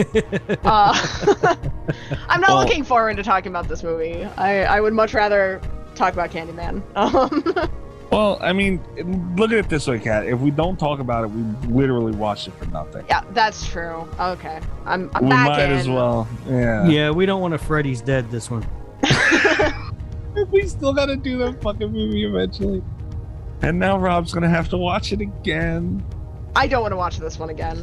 uh, I'm not Well- looking forward to talking about this movie. I, I would much rather talk about Candyman. Um, Well, I mean, look at it this way, Kat. If we don't talk about it, we literally watched it for nothing. yeah, that's true. Okay. I'm, I'm we back might in. as well. Yeah. Yeah, we don't want a Freddy's Dead this one. We still got to do that fucking movie eventually. And now Rob's going to have to watch it again. I don't want to watch this one again.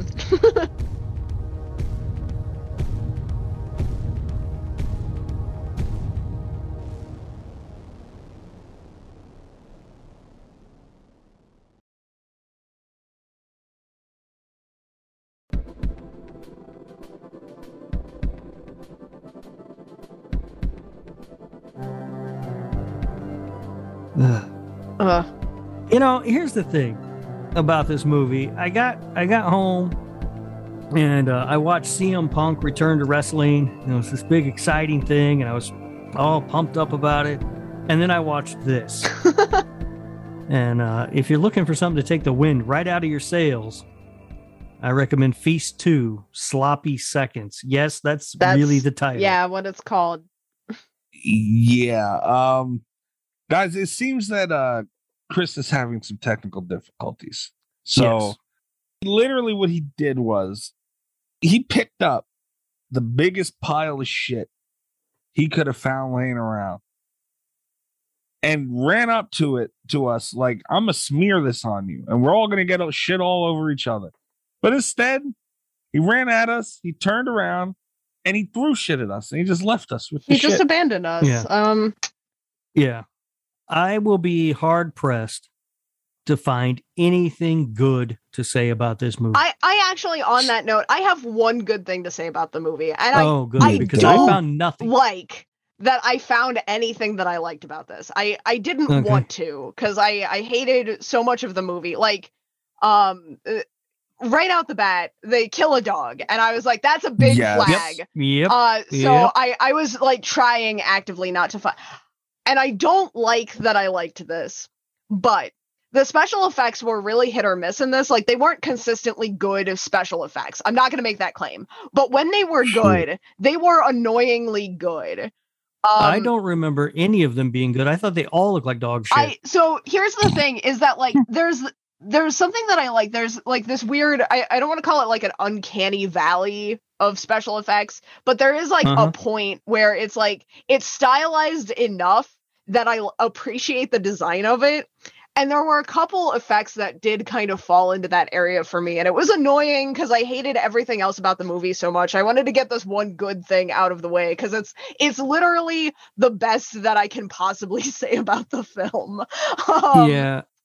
Uh, You know, here's the thing about this movie. I got I got home and uh, I watched C M Punk return to wrestling. And it was this big exciting thing, and I was all pumped up about it. And then I watched this. And uh, if you're looking for something to take the wind right out of your sails, I recommend Feast two, Sloppy Seconds. Yes, that's, that's really the title. Yeah, what it's called. Yeah. Um, guys, it seems that uh, Chris is having some technical difficulties. So, Yes. literally, what he did was he picked up the biggest pile of shit he could have found laying around and ran up to it to us like, I'm gonna smear this on you, and we're all gonna get shit all over each other. But instead, he ran at us, he turned around, and he threw shit at us, and he just left us with the He just shit. abandoned us. Yeah. Um, Yeah. I will be hard pressed to find anything good to say about this movie. I, I actually, on that note, I have one good thing to say about the movie. And oh, good. I because I don't found nothing. I like that I found anything that I liked about this. I, I didn't Okay. want to, because I, I hated so much of the movie. Like, um, uh, right out the bat, they kill a dog. And I was like, that's a big Yes. flag. Yep. Uh, so Yep. I, I was like trying actively not to find, and I don't like that I liked this, but the special effects were really hit or miss in this. Like, they weren't consistently good special effects. I'm not going to make that claim, but when they were Sure. good, they were annoyingly good. Um, I don't remember any of them being good. I thought they all looked like dog shit. I so here's the thing is that like there's there's something that I like. There's like this weird, I, I don't want to call it like an uncanny valley of special effects, but there is like Uh-huh. a point where it's like it's stylized enough that I l- appreciate the design of it. And there were a couple effects that did kind of fall into that area for me. And it was annoying because I hated everything else about the movie so much. I wanted to get this one good thing out of the way because it's it's literally the best that I can possibly say about the film. Um, yeah.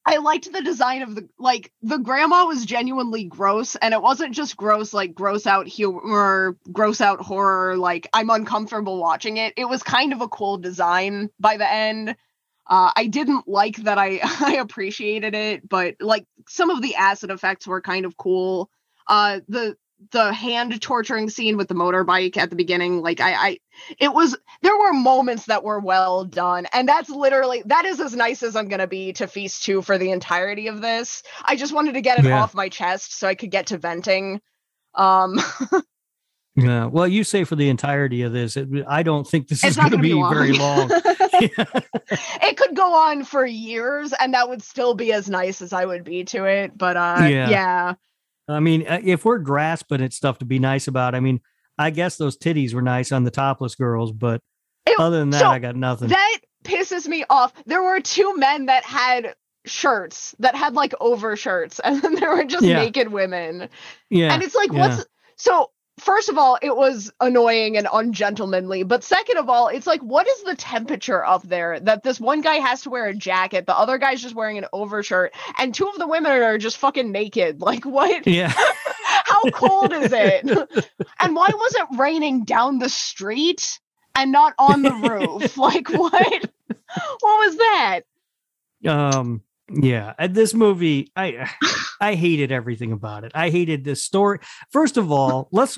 I liked the design of the, like, the grandma was genuinely gross, and it wasn't just gross, like, gross out humor, gross out horror, like, I'm uncomfortable watching it. It was kind of a cool design by the end. Uh, I didn't like that I, I appreciated it, but, like, some of the acid effects were kind of cool. Uh, the the hand torturing scene with the motorbike at the beginning, like, I, I, it was, there were moments that were well done, and that's literally, that is as nice as I'm gonna be to Feast two for the entirety of this. I just wanted to get it Yeah. off my chest so I could get to venting. Um, Yeah. Well, you say for the entirety of this, it, I don't think this It's is not going to gonna be be long. very long. it could go on for years, and that would still be as nice as I would be to it, but uh, Yeah. yeah. I mean, uh, if we're grasping at stuff to be nice about, I mean, I guess those titties were nice on the topless girls, but It- other than that, so I got nothing. That pisses me off. There were two men that had shirts that had like over shirts, and then there were just Yeah. naked women. yeah. And it's like, yeah. what's so? First of all, it was annoying and ungentlemanly. But second of all, it's like, what is the temperature up there that this one guy has to wear a jacket, the other guy's just wearing an overshirt, and two of the women are just fucking naked? Like, what? Yeah. How cold is it? And why was it raining down the street and not on the roof? Like, what? What was that? Um, yeah, and this movie, I I hated everything about it. I hated the story. First of all, let's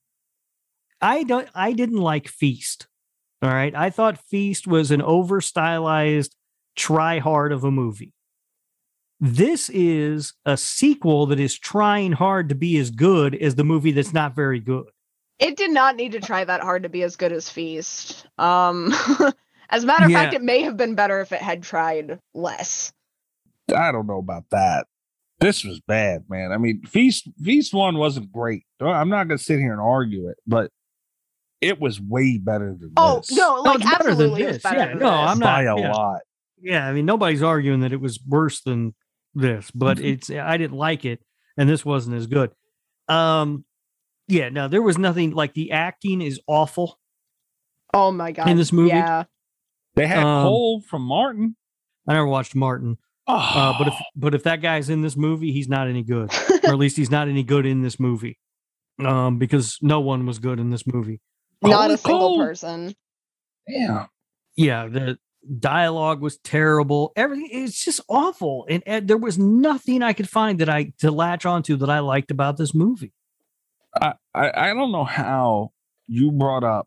I don't I didn't like Feast. All right. I thought Feast was an over stylized try hard of a movie. This is a sequel that is trying hard to be as good as the movie that's not very good. It did not need to try that hard to be as good as Feast. Um, as a matter of Yeah. fact, it may have been better if it had tried less. I don't know about that. This was bad, man. I mean, Feast Feast one wasn't great. I'm not gonna sit here and argue it, but it was way better than Oh this. no, like it's better than absolutely, it was this. better Yeah, than no, this. I'm not- by a yeah. lot. Yeah, I mean nobody's arguing that it was worse than this, but it's I didn't like it, and this wasn't as good. Um, yeah, no, there was nothing like the acting is awful. Oh my god, In this movie? yeah. They had Um, Cole from Martin. I never watched Martin, Oh, uh, but if but if that guy's in this movie, he's not any good, or at least he's not any good in this movie, um, because no one was good in this movie. Not Holy a single cow. person. yeah. Yeah, the dialogue was terrible. Everything it's just awful, and, and there was nothing I could find that I to latch onto that I liked about this movie. I, I I don't know how you brought up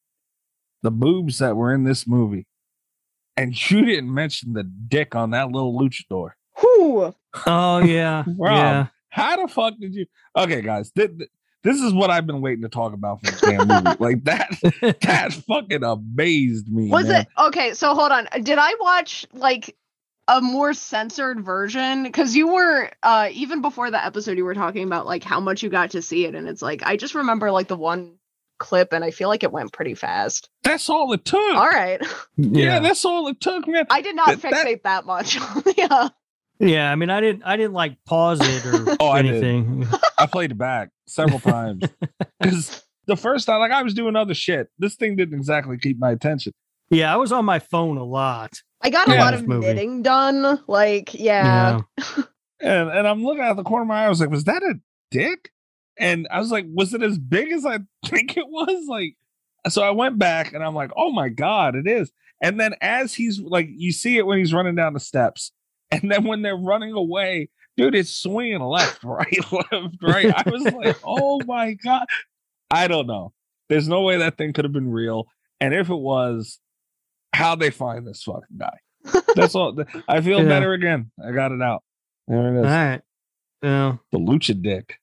the boobs that were in this movie, and you didn't mention the dick on that little luchador. Whew. Oh yeah, Rob, yeah. how the fuck did you? Okay, guys, th- th- this is what I've been waiting to talk about for the damn movie. Like that, that fucking amazed me. Was man. it okay? So hold on. Did I watch like a more censored version? Because you were uh even before the episode, you were talking about like how much you got to see it, and it's like I just remember like the one clip, and I feel like it went pretty fast. That's all it took. All right, Yeah, that's all it took, man. I did not That- that- fixate that, much. Yeah. Yeah, I mean, I didn't, I didn't like pause it or Oh, I did. anything. I played it back several times because the first time, like I was doing other shit. This thing didn't exactly keep my attention. Yeah, I was on my phone a lot. I got a Yeah, lot this of movie. knitting done. Like, yeah. And and I'm looking at the corner of my eye. I was like, was that a dick? And I was like, was it as big as I think it was? Like, so I went back and I'm like, oh my God, it is. And then as he's like, you see it when he's running down the steps. And then when they're running away, dude, it's swinging left, right, left, right. I was like, oh my God. I don't know. There's no way that thing could have been real. And if it was, how'd they find this fucking guy? That's all. I feel Yeah. better again. I got it out. There it All is. right. Yeah. The lucha dick.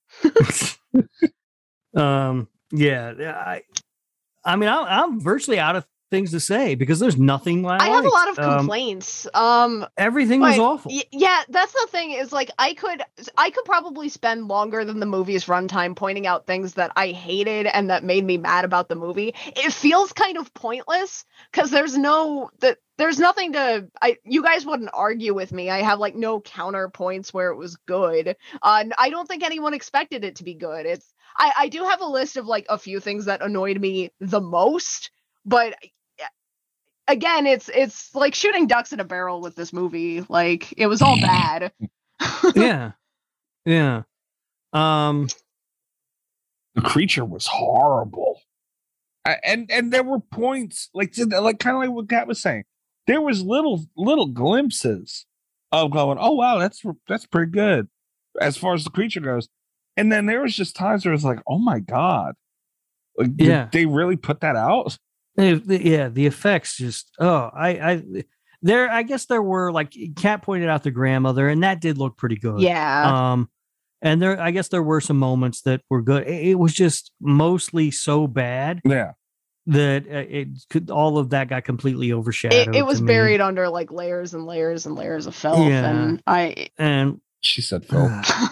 Um. Yeah. I. I mean, I'm, I'm virtually out of things to say because there's nothing I, I have a liked. lot of Um, complaints. Um, everything was but awful. y- yeah, that's the thing is like I could I could probably spend longer than the movie's runtime pointing out things that I hated and that made me mad about the movie. It feels kind of pointless because there's no that there's nothing to I you guys wouldn't argue with me. I have like no counterpoints where it was good. Uh, and I don't think anyone expected it to be good. It's I I do have a list of like a few things that annoyed me the most, but again, it's it's like shooting ducks in a barrel with this movie. Like, it was all bad. yeah, yeah. Um, the creature was horrible, I, and and there were points like like kind of like what Kat was saying. There was little little glimpses of going, oh wow, that's that's pretty good as far as the creature goes, and then there was just times where it's like, oh my god, like, yeah, did they really put that out? They, the, yeah, the effects just oh, I I there I guess there were like Kat pointed out the grandmother, and that did look pretty good. Yeah. Um, and there I guess there were some moments that were good. It, it was just mostly so bad. Yeah. That uh, it could all of that got completely overshadowed. It, it was to me. buried under like layers and layers and layers of filth, Yeah. and I and she said filth.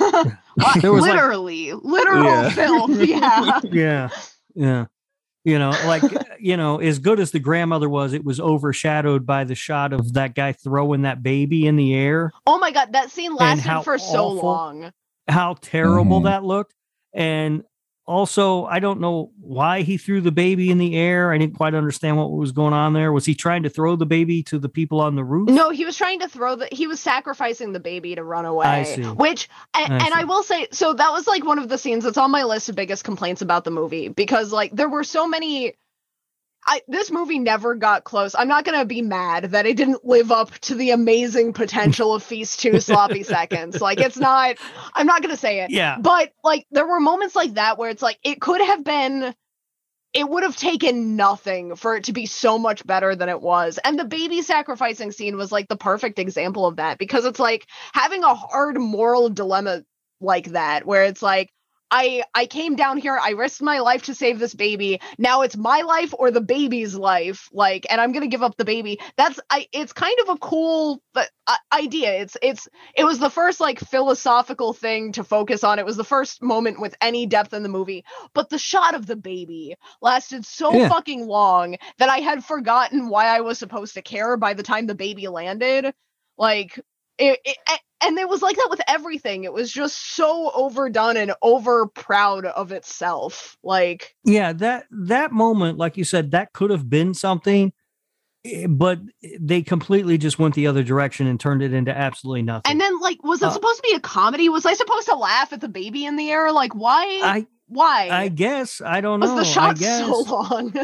There was like- literally, literal Yeah. filth. Yeah. yeah, yeah. You know, like you know, as good as the grandmother was, it was overshadowed by the shot of that guy throwing that baby in the air. Oh my god, that scene lasted how for so awful- long. How terrible Mhm. that looked, and also I don't know why he threw the baby in the air. I didn't quite understand what was going on there. Was he trying to throw the baby to the people on the roof? No, he was trying to throw the. He was sacrificing the baby to run away. I see. Which, and I and see. I will say, so that was like one of the scenes that's on my list of biggest complaints about the movie, because like there were so many. I, this movie never got close. I'm not going to be mad that it didn't live up to the amazing potential of Feast two Sloppy Seconds. Like, it's not, I'm not going to say it. Yeah. But, like, there were moments like that where it's like, it could have been, it would have taken nothing for it to be so much better than it was. And the baby sacrificing scene was, like, the perfect example of that, because it's like having a hard moral dilemma like that, where it's like, I, I came down here, I risked my life to save this baby. Now it's my life or the baby's life. Like, and I'm going to give up the baby. That's, I, it's kind of a cool uh, idea. It's, it's, it was the first like philosophical thing to focus on. It was the first moment with any depth in the movie, but the shot of the baby lasted so Yeah. fucking long that I had forgotten why I was supposed to care by the time the baby landed. Like, it, it and it was like that with everything. It was just so overdone and over proud of itself. Like, Yeah, that that moment, like you said, that could have been something, eh, but they completely just went the other direction and turned it into absolutely nothing. and then like, was it Uh, supposed to be a comedy? Was I supposed to laugh at the baby in the air? Like, why? I why I guess I don't was know. the shot I guess. so long?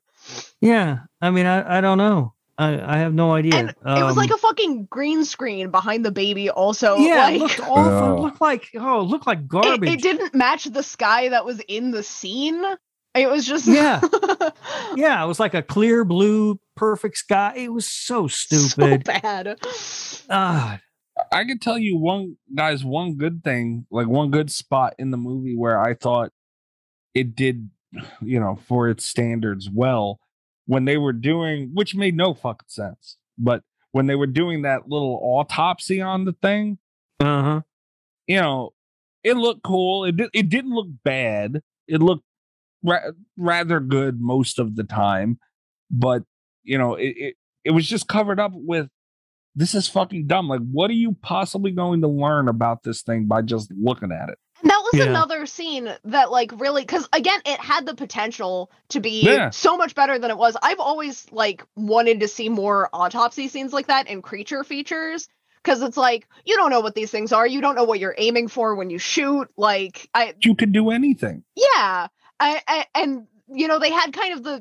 Yeah, I mean, I, I don't know. I, I have no idea. And it was like Um, a fucking green screen behind the baby. Also, yeah, like, it looked awful. Oh. It looked like oh, it looked like it, garbage. it didn't match the sky that was in the scene. It was just Yeah. Yeah, it was like a clear blue, perfect sky. It was so stupid. so bad. Ah, I can tell you one guys one good thing, like one good spot in the movie where I thought it did, you know, for its standards well, when they were doing, which made no fucking sense, but when they were doing that little autopsy on the thing, uh-huh. you know, it looked cool. It did, it didn't look bad. It looked ra- rather good most of the time, but you know, it, it it was just covered up with, this is fucking dumb. Like, what are you possibly going to learn about this thing by just looking at it? And that was Yeah. another scene that, like, really, because again, it had the potential to be Yeah. so much better than it was. I've always like wanted to see more autopsy scenes like that in creature features, because it's like, you don't know what these things are. You don't know what you're aiming for when you shoot. Like, I You could do anything. yeah, I, I and you know, they had kind of the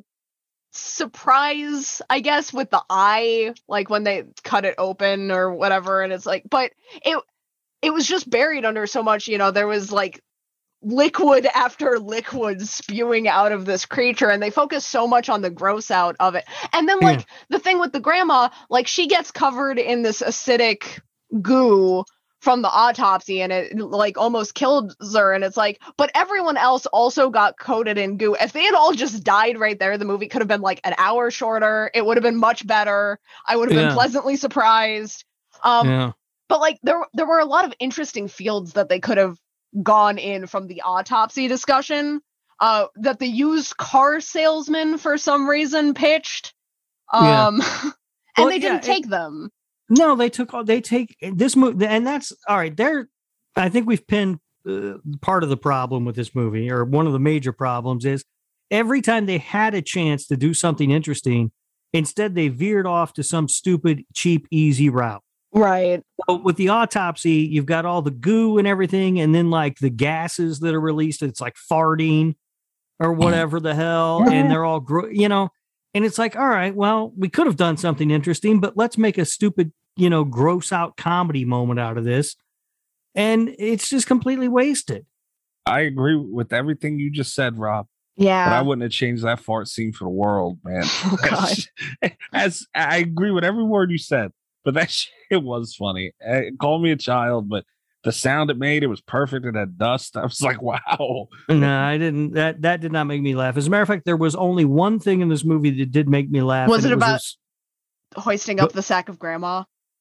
surprise, I guess, with the eye, like when they cut it open or whatever, and it's like, but it it was just buried under so much, you know, there was like liquid after liquid spewing out of this creature, and they focus so much on the gross out of it. And then like Yeah. the thing with the grandma, like she gets covered in this acidic goo from the autopsy, and it like almost kills her, and it's like, but everyone else also got coated in goo. If they had all just died right there, the movie could have been like an hour shorter. It would have been much better. I would have Yeah. been pleasantly surprised. Um Yeah. but like there there were a lot of interesting fields that they could have gone in from the autopsy discussion, uh that the used car salesman for some reason pitched. Yeah. Um and Well, they didn't yeah, it- take them. No, they took all they take this movie, and that's all right. There, I think we've pinned uh, part of the problem with this movie, or one of the major problems is every time they had a chance to do something interesting, Instead, they veered off to some stupid, cheap, easy route. Right. So with the autopsy, you've got all the goo and everything, and then like the gases that are released. It's like farting or whatever the hell, and they're all, gro- you know, and it's like, all right, well, we could have done something interesting, but let's make a stupid, you know, gross out comedy moment out of this. And it's just completely wasted. I agree with everything you just said, Rob. Yeah. But I wouldn't have changed that fart scene for the world, man. Oh, God. As I agree with every word you said, but that shit was funny. Uh, Call me a child, but the sound it made, it was perfect. It had dust. I was like, wow. No, I didn't. That that did not make me laugh. As a matter of fact, there was only one thing in this movie that did make me laugh. Was it, it about was hoisting up the sack of grandma?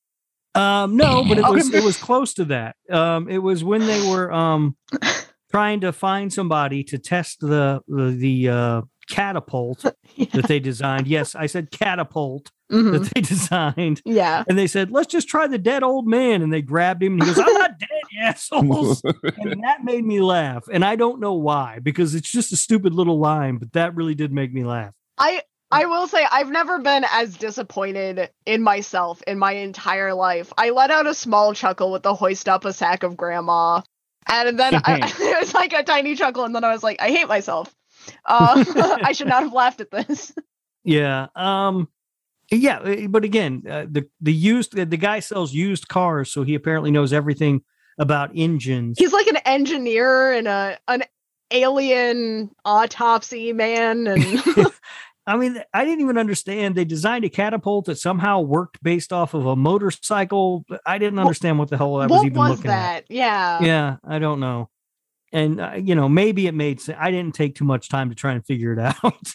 Um, no, but it was it was close to that. Um, it was when they were um trying to find somebody to test the the, the uh, catapult yeah. that they designed. Yes, I said catapult mm-hmm. that they designed. Yeah, and they said, "Let's just try the dead old man." And they grabbed him, and he goes, "I'm not dead, you assholes." And that made me laugh, and I don't know why, because it's just a stupid little line, but that really did make me laugh. I. I will say I've never been as disappointed in myself in my entire life. I let out a small chuckle with the hoist up a sack of grandma. And then I, it was like a tiny chuckle. And then I was like, I hate myself. Uh, I should not have laughed at this. Yeah. Um, yeah. But again, uh, the, the used, the guy sells used cars. So he apparently knows everything about engines. He's like an engineer and a, an alien autopsy man. And I mean, I didn't even understand. They designed a catapult that somehow worked based off of a motorcycle. I didn't understand what the hell I was what even was looking that? at. Yeah. Yeah, I don't know. And, uh, you know, maybe it made sense. I didn't take too much time to try and figure it out.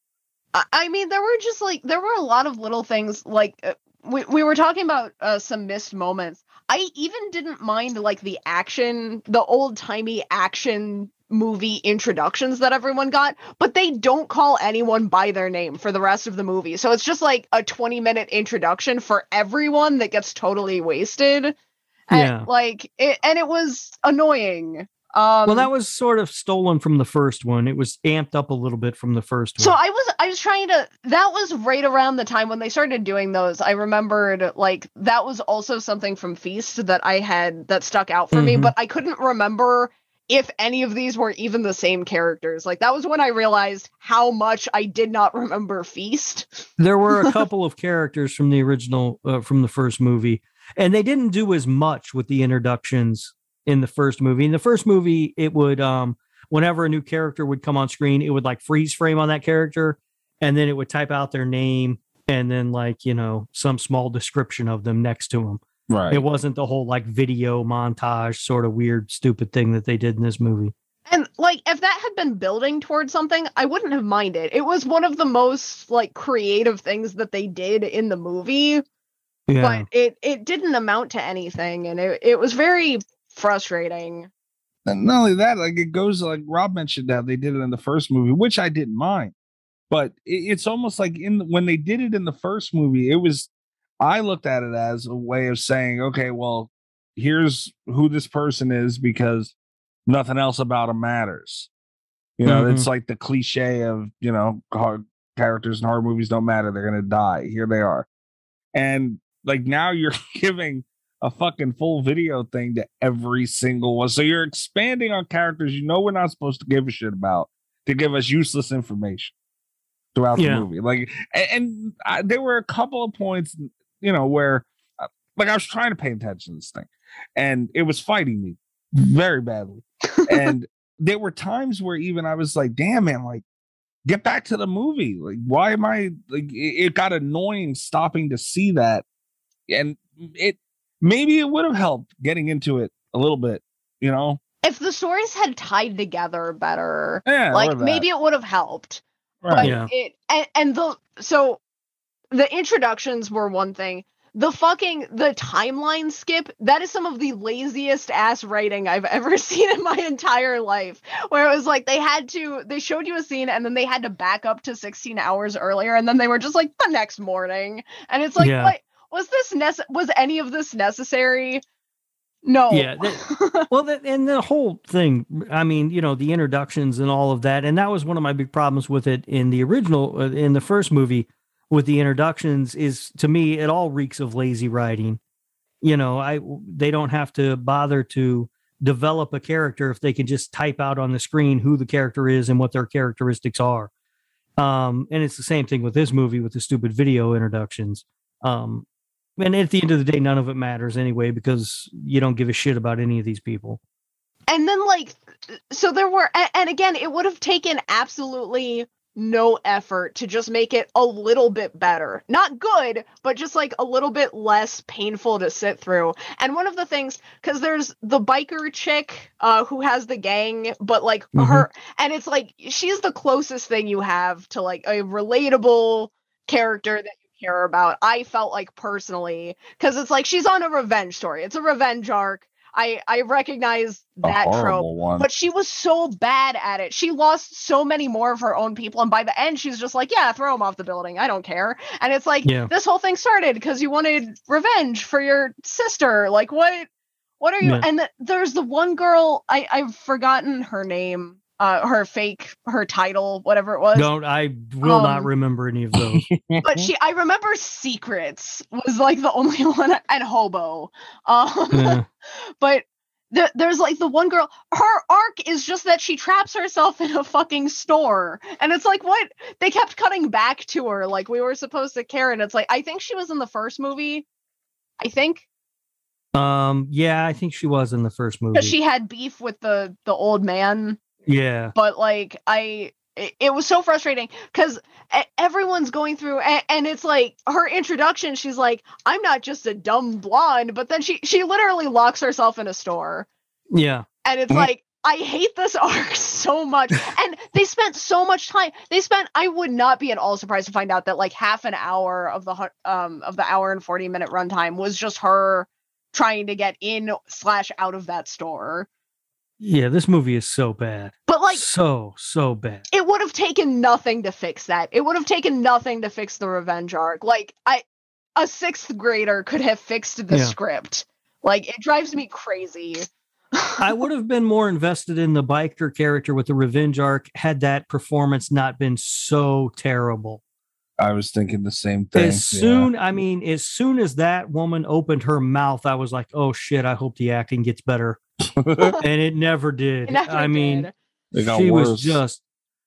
I mean, there were just like, there were a lot of little things. Like, uh, we, we were talking about uh, some missed moments. I even didn't mind like the action, the old timey action movie introductions that everyone got, but they don't call anyone by their name for the rest of the movie. So it's just like a twenty minute introduction for everyone that gets totally wasted. And yeah. like it, and it was annoying. Um, well, that was sort of stolen from the first one. It was amped up a little bit from the first one. So I was, I was trying to, that was right around the time when they started doing those. I remembered like that was also something from Feast that I had, that stuck out for mm-hmm. me, but I couldn't remember if any of these were even the same characters. Like that was when I realized how much I did not remember Feast. There were a couple of characters from the original, uh, from the first movie, and they didn't do as much with the introductions in the first movie. In the first movie, it would, um, whenever a new character would come on screen, it would like freeze frame on that character, and then it would type out their name and then like, you know, some small description of them next to them. Right. It wasn't the whole like video montage sort of weird, stupid thing that they did in this movie. And like, if that had been building towards something, I wouldn't have minded. It was one of the most like creative things that they did in the movie, yeah. but it, it didn't amount to anything. And it, it was very frustrating. And not only that, like it goes like Rob mentioned that they did it in the first movie, which I didn't mind, but it, it's almost like in when they did it in the first movie, it was, I looked at it as a way of saying, okay, well, here's who this person is because nothing else about him matters. You know, mm-hmm. It's like the cliche of, you know, hard characters in horror movies don't matter. They're going to die. Here they are. And like now you're giving a fucking full video thing to every single one. So you're expanding on characters you know we're not supposed to give a shit about to give us useless information throughout yeah. the movie. Like, and, and I, there were a couple of points, you know, where uh, like I was trying to pay attention to this thing and it was fighting me very badly. And there were times where even I was like, damn, man, like, get back to the movie. Like, why am I like, it, it got annoying stopping to see that. And it, maybe it would have helped getting into it a little bit, you know, if the stories had tied together better, yeah, like maybe it would have helped. Right. But yeah. it, and, and the, so the introductions were one thing. The fucking, the timeline skip, that is some of the laziest ass writing I've ever seen in my entire life. Where it was like, they had to, they showed you a scene and then they had to back up to sixteen hours earlier. And then they were just like, the next morning. And it's like, Yeah. what, was this, nece- was any of this necessary? No. Yeah. That, well, that, and the whole thing, I mean, you know, the introductions and all of that. And that was one of my big problems with it in the original, uh, in the first movie, with the introductions is, to me, it all reeks of lazy writing. You know, I they don't have to bother to develop a character if they can just type out on the screen who the character is and what their characteristics are. Um, and it's the same thing with this movie with the stupid video introductions. Um, and at the end of the day, none of it matters anyway, because you don't give a shit about any of these people. And then, like, so there were, and, and again, it would have taken absolutely no effort to just make it a little bit better. Not good, but just like a little bit less painful to sit through. And one of the things, because there's the biker chick uh, who has the gang, but like mm-hmm. her, and it's like, she's the closest thing you have to like a relatable character that you care about. I felt like personally, because it's like, she's on a revenge story. It's a revenge arc. I, I recognize that trope, one. But she was so bad at it. She lost so many more of her own people. And by the end, she's just like, yeah, throw him off the building. I don't care. And it's like, yeah. This whole thing started because you wanted revenge for your sister. Like, what, what are you? Yeah. And the, there's the one girl, I, I've forgotten her name, uh, her fake, her title, whatever it was. Don't, I will um, not remember any of those. But she, I remember Secrets was like the only one, and Hobo. Um, yeah. But th- there's like the one girl, her arc is just that she traps herself in a fucking store. And it's like, what? They kept cutting back to her like we were supposed to care. And it's like, I think she was in the first movie. I think. Um. Yeah, I think she was in the first movie. Because she had beef with the, the old man. Yeah. But like, I... It, it was so frustrating because everyone's going through and, and it's like her introduction. She's like, I'm not just a dumb blonde, but then she, she literally locks herself in a store. Yeah. And it's like, I hate this arc so much. And they spent so much time. They spent, I would not be at all surprised to find out that like half an hour of the, um, of the hour and forty minute runtime was just her trying to get in slash out of that store. Yeah, this movie is so bad. But like so, so bad. It would have taken nothing to fix that. It would have taken nothing to fix the revenge arc. Like I a sixth grader could have fixed the yeah. script. Like it drives me crazy. I would have been more invested in the biker character with the revenge arc had that performance not been so terrible. I was thinking the same thing. As soon, yeah. I mean, as soon as that woman opened her mouth, I was like, oh shit, I hope the acting gets better. And it never did. It never I mean, did. she worse. was just,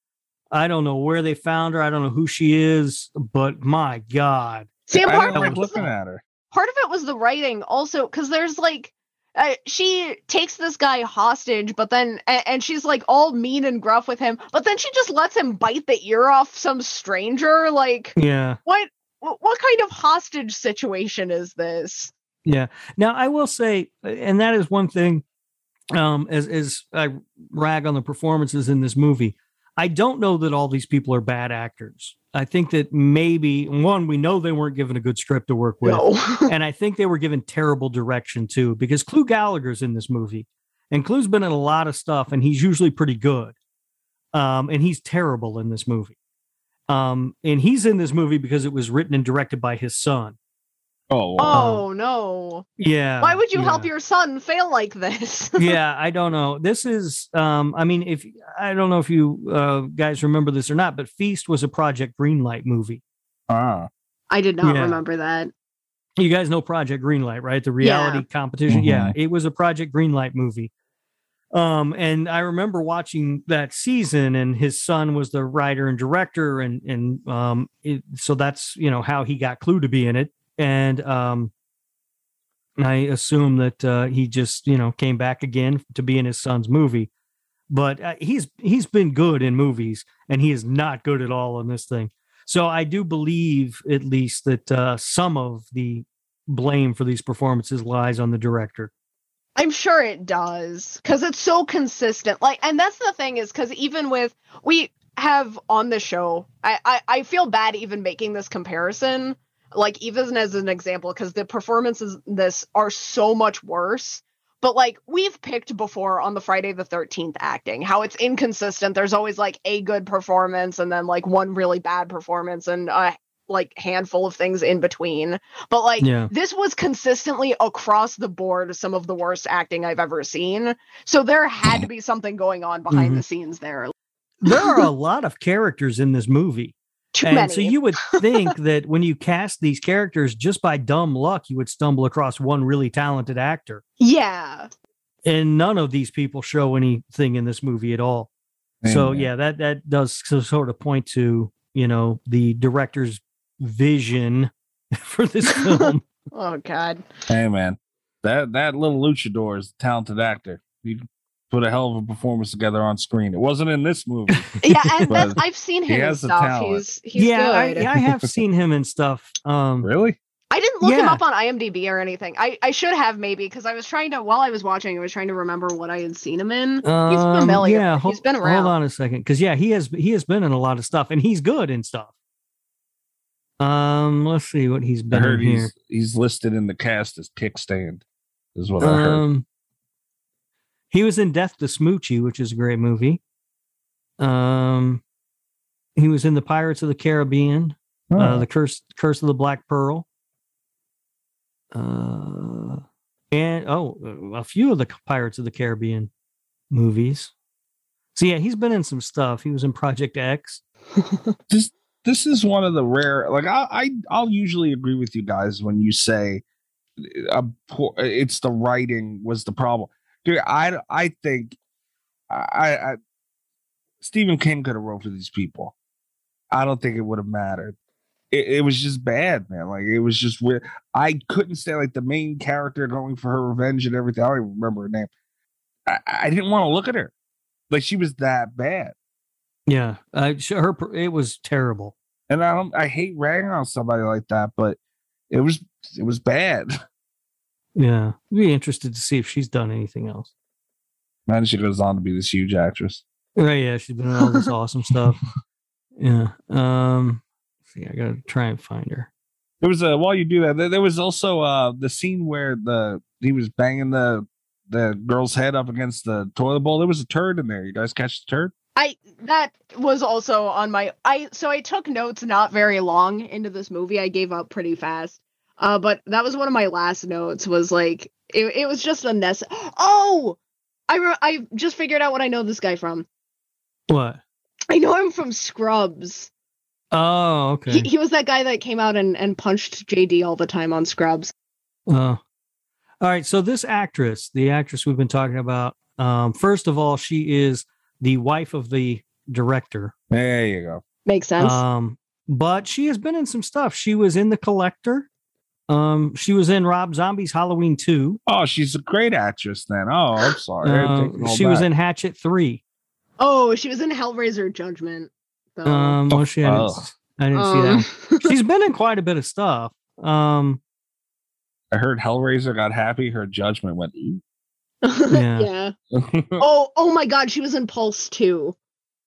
I don't know where they found her. I don't know who she is, but my God. See, and part, I of was looking at her. Part of it was the writing also, because there's like, Uh, she takes this guy hostage, but then, and, and she's like all mean and gruff with him, but then she just lets him bite the ear off some stranger. Like, yeah, what, what kind of hostage situation is this? Yeah. Now I will say, and that is one thing, um, as, as I rag on the performances in this movie, I don't know that all these people are bad actors. I think that maybe, one, we know they weren't given a good script to work with. No. And I think they were given terrible direction too, because Clu Gallagher's in this movie. And Clu's been in a lot of stuff, and he's usually pretty good. Um, and he's terrible in this movie. Um, and he's in this movie because it was written and directed by his son. Oh, wow. Oh no. Yeah. Why would you yeah. help your son fail like this? Yeah, I don't know. This is, um, I mean, if I don't know if you uh, guys remember this or not, but Feast was a Project Greenlight movie. Ah. I did not yeah. remember that. You guys know Project Greenlight, right? The reality yeah. competition. Mm-hmm. Yeah, it was a Project Greenlight movie. Um, and I remember watching that season, and his son was the writer and director, and and um, it, so that's you know how he got Clu to be in it. And um, I assume that uh, he just, you know, came back again to be in his son's movie. But uh, he's he's been good in movies, and he is not good at all in this thing. So I do believe, at least, that uh, some of the blame for these performances lies on the director. I'm sure it does, because it's so consistent. Like, and that's the thing is, because even with we have on the show, I, I I feel bad even making this comparison. Like, even as an example, because the performances in this are so much worse. But, like, we've picked before on the Friday the thirteenth acting, how it's inconsistent. There's always, like, a good performance and then, like, one really bad performance and a, like, handful of things in between. But, like, yeah. this was consistently across the board some of the worst acting I've ever seen. So there had to be something going on behind mm-hmm. the scenes there. There are a lot of characters in this movie. Too and many. so you would think that when you cast these characters, just by dumb luck, you would stumble across one really talented actor. Yeah. And none of these people show anything in this movie at all. So Amen. yeah, that that does so- sort of point to, you know, the director's vision for this film. Oh God. Hey man, that that little luchador is a talented actor. He put a hell of a performance together on screen. It wasn't in this movie. Yeah, and but that's, I've seen he him and has the stuff. talent. He's he's yeah, good. I, I have seen him and stuff. Um, Really? I didn't look him Yeah. up on IMDb or anything. I, I should have maybe because I was trying to while I was watching, I was trying to remember what I had seen him in. He's um, familiar. Yeah, He's hold, been around. hold on a second, because yeah, he has he has been in a lot of stuff, and he's good in stuff. Um, let's see what he's I been heard in here. he's he's listed in the cast as Kickstand. Is what I heard. Um, he was in Death to Smoochie, which is a great movie. Um, he was in the Pirates of the Caribbean, Oh. uh, the Curse Curse of the Black Pearl, uh, and oh, a few of the Pirates of the Caribbean movies. So yeah, he's been in some stuff. He was in Project X. this this is one of the rare. Like I, I I'll usually agree with you guys when you say a poor, it's the writing was the problem. Dude, I I think I, I Stephen King could have wrote for these people. I don't think it would have mattered. It, it was just bad, man. Like it was just weird. I couldn't stand like the main character going for her revenge and everything. I don't even remember her name. I, I didn't want to look at her. Like she was that bad. Yeah, uh, sh- her it was terrible. And I don't. I hate ragging on somebody like that, but it was it was bad. Yeah, I'd be interested to see if she's done anything else. Man, she goes on to be this huge actress. Right, yeah, she's been in all this awesome stuff. Yeah. Um, let's see, I gotta try and find her. There was a while you do that. There, there was also uh the scene where the he was banging the the girl's head up against the toilet bowl. There was a turd in there. You guys catch the turd? I that was also on my I so I took notes not very long into this movie. I gave up pretty fast. Uh, but that was one of my last notes. Was like it. It was just unnecessary. Oh, I re- I just figured out what I know this guy from. What? I know him from Scrubs. Oh, okay. He, he was that guy that came out and, and punched J D all the time on Scrubs. Uh, all right. So this actress, the actress we've been talking about, um, first of all, she is the wife of the director. There you go. Makes sense. Um, but she has been in some stuff. She was in The Collector. Um, she was in Rob Zombie's Halloween two. Oh, she's a great actress then. Oh, I'm sorry. I Uh, take it all she was back. in Hatchet three. Oh, she was in Hellraiser Judgment. So. Um, well, she I didn't, Oh. I didn't Um. see that. She's been in quite a bit of stuff. Um, I heard Hellraiser got happy. Her judgment went. "Ooh." Yeah. yeah. Oh, oh my God, she was in Pulse two.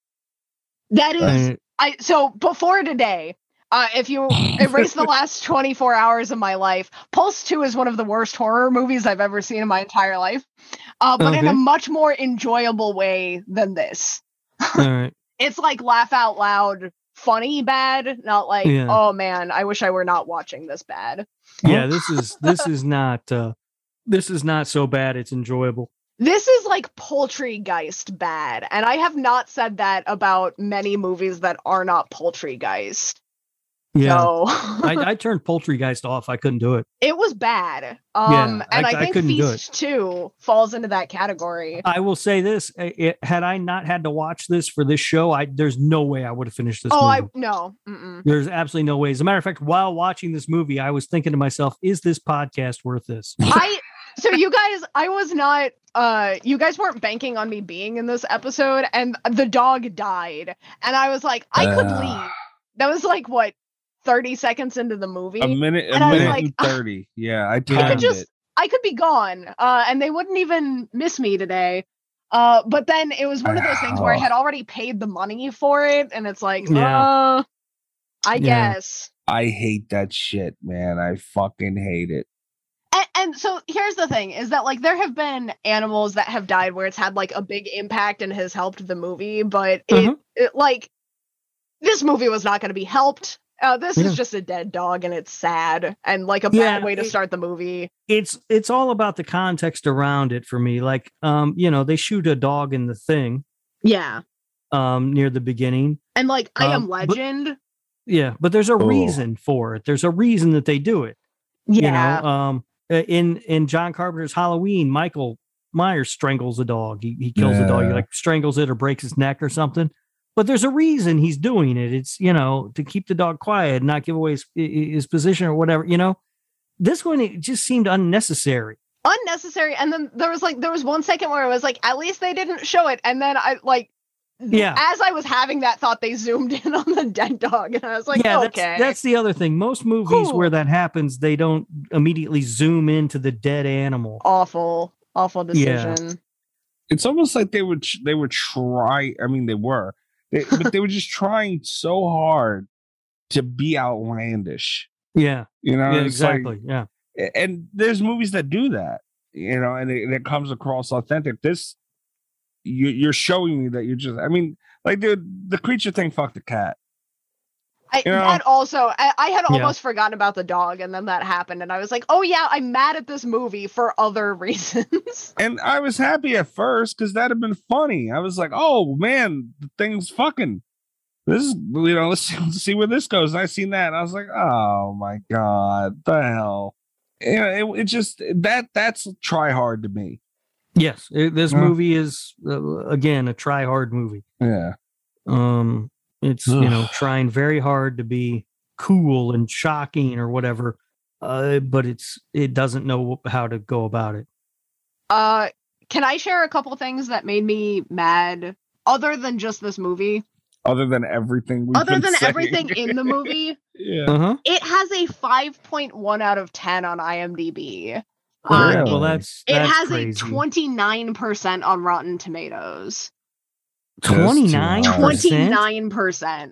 That is, I- I so before today. Uh, if you erase the last twenty-four hours of my life, Pulse two is one of the worst horror movies I've ever seen in my entire life, uh, but in Okay. a much more enjoyable way than this. all right. It's like laugh out loud, funny bad, not like, Yeah. oh man, I wish I were not watching this bad. Yeah, this is this is not uh, this is not so bad. It's enjoyable. This is like Poultrygeist bad, and I have not said that about many movies that are not Poultrygeist. Yeah, So I, I turned Poultrygeist off. I couldn't do it. it was bad. Um, Yeah, and I- I, I think couldn't do Feast two falls into that category. I will say this: i- it, had I not had to watch this for this show, I there's no way I would have finished this. Oh, I movie. no. Mm-mm. There's absolutely no way. As a matter of fact, while watching this movie, I was thinking to myself, "Is this podcast worth this?" I so you guys, I was not. Uh, you guys weren't banking on me being in this episode, and the dog died, and I was like, I could Uh. leave. That was like what thirty seconds into the movie. A minute, a And I was minute like, and thirty. Yeah, I I timed could just it. I could be gone, uh, and they wouldn't even miss me today. Uh, but then it was one of those things where I had already paid the money for it, and it's like, Yeah. uh, I Yeah. guess. I hate that shit, man. I fucking hate it. And, and so here's the thing: is that like there have been animals that have died where it's had like a big impact and has helped the movie, but it, Mhm. it like this movie was not going to be helped. Uh, this Yeah. is just a dead dog, and it's sad and like a Yeah, bad way to it- start the movie. It's it's all about the context around it for me. Like, um, you know, they shoot a dog in the thing, Yeah, um, near the beginning. and like I Um, Am but- Legend. Yeah, but there's a Oh. reason for it. There's a reason that they do it. Yeah. You know, um, in in John Carpenter's Halloween, Michael Myers strangles a dog. He he kills the dog. He Yeah. like strangles it or breaks its neck or something. But there's a reason he's doing it. It's, you know, to keep the dog quiet and not give away his, his position or whatever. You know, this one it just seemed unnecessary. Unnecessary. And then there was like there was one second where it was like, at least they didn't show it. And then I like Yeah. as I was having that thought, they zoomed in on the dead dog. And I was like, yeah, okay. that's, that's the other thing. Most movies Cool. where that happens, they don't immediately zoom into the dead animal. awful, awful Yeah. decision. It's almost like they would they were try. I mean, they were, they, but they were just trying so hard to be outlandish. Yeah, You know, yeah It's like- exactly. yeah. and there's movies that do that, you know, and it, and it comes across authentic. This, you, you're showing me that you're just, I mean, like the the creature thing, fuck the cat. I You know? that also I, I had Yeah. almost forgotten about the dog, and then that happened, and I was like, oh yeah, I'm mad at this movie for other reasons. And I was happy at first because that'd have been funny. I was like, oh man, the thing's fucking. This is, you know, let's see, let's see where this goes. And I seen that, and I was like, oh my god, the hell. You know, it, it just that that's try hard to me. Yes, it, this Yeah. movie is uh, again a try hard movie. Yeah. Um, it's you know Ugh. trying very hard to be cool and shocking or whatever, uh, but it's it doesn't know how to go about it. Uh, can I share a couple things that made me mad, other than just this movie? Other than everything, we've Other been than saying. everything in the movie, Yeah. Uh-huh. it has a five point one out of ten on IMDb. Well, Uh, well, that's it that's has crazy. a twenty-nine percent on Rotten Tomatoes. twenty-nine percent. twenty-nine percent.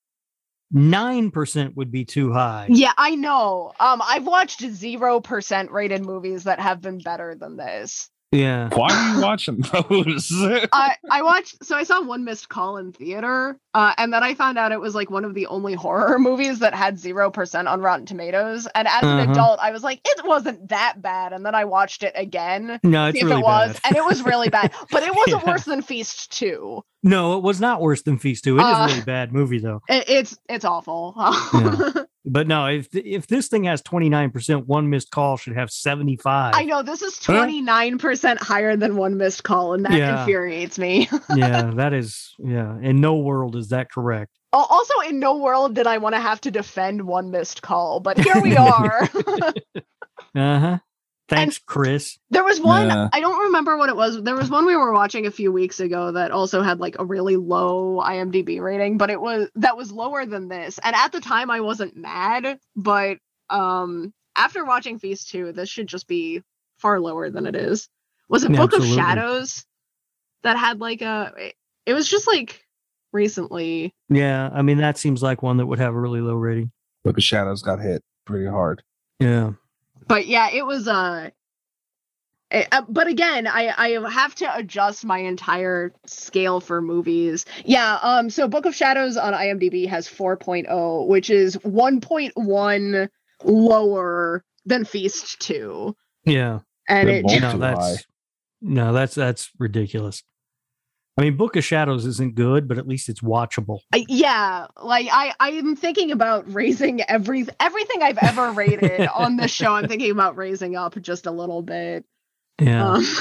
Nine percent would be too high. Yeah, I know. Um, I've watched zero percent rated movies that have been better than this. Yeah. Why are you watching those? I I watched. So I saw One Missed Call in theater, uh, and then I found out it was like one of the only horror movies that had zero percent on Rotten Tomatoes. And as an Uh-huh. adult, I was like, it wasn't that bad. And then I watched it again. No, to it's see if really it was, bad. and it was really bad. But it wasn't Yeah. worse than Feast two. No, it was not worse than Feast two. It is Uh, a really bad movie though. It, it's it's awful. Yeah. But no, if if this thing has twenty-nine percent, One Missed Call should have seventy-five. I know this is twenty-nine percent higher than One Missed Call, and that Yeah. infuriates me. Yeah, that is yeah. In no world is that correct. Al- Also, in no world did I want to have to defend One Missed Call, but here we are. Uh-huh. Thanks, Chris. There was one, Yeah. I don't remember what it was. There was one we were watching a few weeks ago that also had like a really low IMDb rating, but it was that was lower than this. And at the time I wasn't mad, but um after watching Feast two, this should just be far lower than it is. Was it Yeah, Book absolutely. of Shadows that had like a it, it was just like recently. Yeah, I mean that seems like one that would have a really low rating. Book of Shadows got hit pretty hard. Yeah. But yeah, it was uh, eh, uh but again, I I have to adjust my entire scale for movies. Yeah, um so Book of Shadows on IMDb has four point oh, which is one point one lower than Feast two. Yeah. And They're it both no, too that's high. no, that's that's ridiculous. I mean, Book of Shadows isn't good, but at least it's watchable. I, yeah, like I I'm thinking about raising every everything I've ever rated on this show. I'm thinking about raising up just a little bit. Yeah. Um,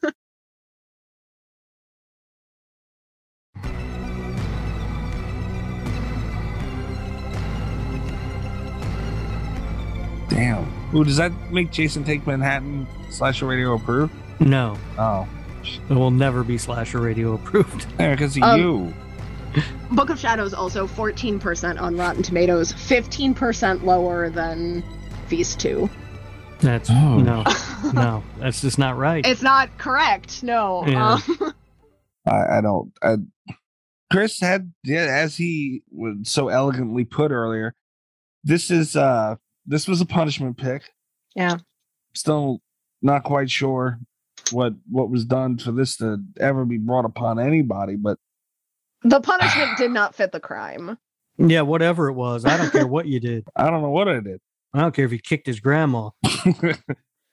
Damn. Ooh, does that make Jason Take Manhattan Slasher Radio approved? No, Oh, it will never be Slasher Radio approved. yeah, because of Um, you. Book of Shadows also fourteen percent on Rotten Tomatoes, fifteen percent lower than Feast two. That's Oh. no, no, that's just not right. It's not correct, no. Yeah. Um, I, I don't. I, Chris had, yeah, as he would so elegantly put earlier, this is uh this was a punishment pick. yeah. Still not quite sure what what was done for this to ever be brought upon anybody, but The punishment did not fit the crime. Yeah, whatever it was, I don't care what you did. I don't know what I did. I don't care if he kicked his grandma.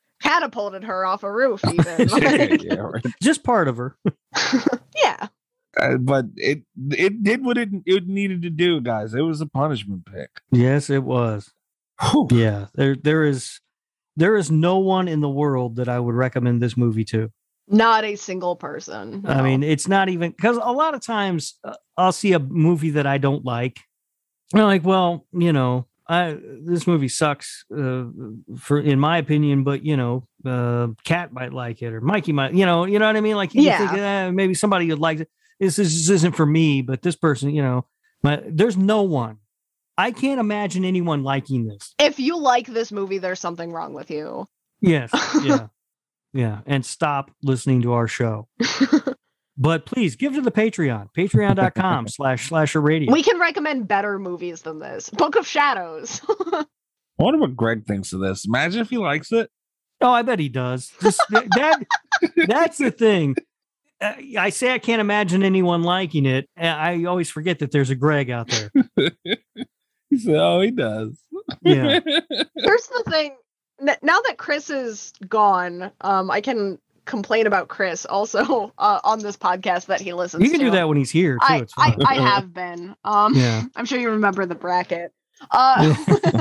Catapulted her off a roof, even. Like, yeah, right. Just part of her. yeah. Uh, but it it did what it it needed to do, guys. It was a punishment pick. Yes, it was. Whew. Yeah, there there is there is no one in the world that I would recommend this movie to. Not a single person. I no. mean, it's not even because a lot of times uh, I'll see a movie that I don't like. And I'm like, well, you know, I this movie sucks uh, for in my opinion, but you know, uh, Kat might like it or Mikey might, you know, you know what I mean? Like, you Yeah. think eh, maybe somebody would like it. This, this isn't for me, but this person, you know, my, there's no one. I can't imagine anyone liking this. If you like this movie, there's something wrong with you. Yes, yeah, yeah, and stop listening to our show. But please give to the Patreon, patreon.com slash slasher radio. We can recommend better movies than this. Book of Shadows. I wonder what Greg thinks of this. Imagine if he likes it. Oh, I bet he does. Just, that, that that's the thing. Uh, I say I can't imagine anyone liking it. and I always forget that there's a Greg out there. He said, "Oh, he does." Yeah. Here's the thing. N- Now that Chris is gone, um, I can complain about Chris also uh, on this podcast that he listens to. You can do that when he's here, too. I, It's I, fine. I have been. Um, Yeah. I'm sure you remember the bracket. Uh,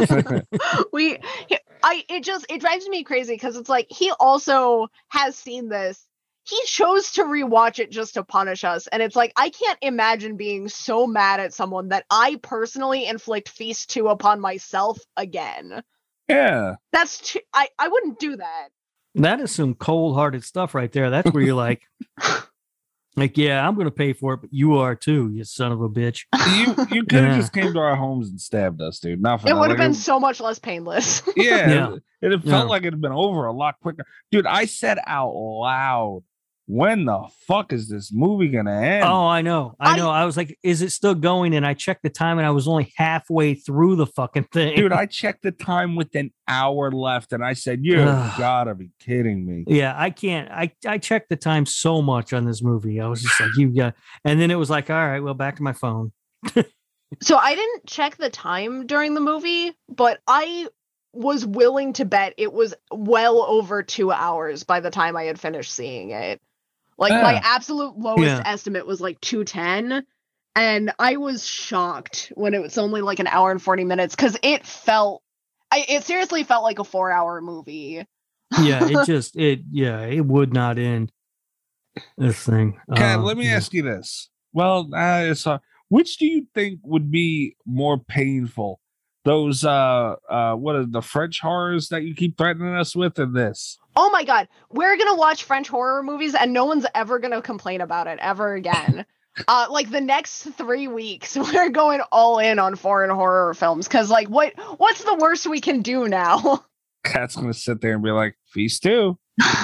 we, he- I, it just, it drives me crazy because it's like, he also has seen this. He chose to rewatch it just to punish us. And it's like, I can't imagine being so mad at someone that I personally inflict Feast to upon myself again. Yeah. That's, too, I, I wouldn't do that. That is some cold-hearted stuff right there. That's where you're like, like, yeah, I'm going to pay for it, but you are too, you son of a bitch. You you could have Yeah. just came to our homes and stabbed us, dude. Not for It that. would have Like, been so much less painless. Yeah, Yeah. it, it felt Yeah. like it had been over a lot quicker. Dude, I said out loud, when the fuck is this movie gonna end? Oh, I know. I know. I was like, is it still going? And I checked the time and I was only halfway through the fucking thing. Dude, I checked the time with an hour left and I said, you Ugh. gotta be kidding me. Yeah, I can't. I, I checked the time so much on this movie. I was just like, you got, and then it was like, all right, well, back to my phone. So I didn't check the time during the movie, but I was willing to bet it was well over two hours by the time I had finished seeing it. Like my Yeah. absolute lowest Yeah. estimate was like two ten. And I was shocked when it was only like an hour and forty minutes because it felt, I, it seriously felt like a four hour movie. Yeah, it just, it, yeah, it would not end this thing. Kat, Uh, let me yeah. ask you this. Well, uh, it's, uh, which do you think would be more painful? Those, uh, uh, what are the French horrors that you keep threatening us with, or this? Oh my God, we're going to watch French horror movies and no one's ever going to complain about it ever again. Uh, like the next three weeks, we're going all in on foreign horror films. Cause like, what, what's the worst we can do now? Kat's gonna sit there and be like, Feast two.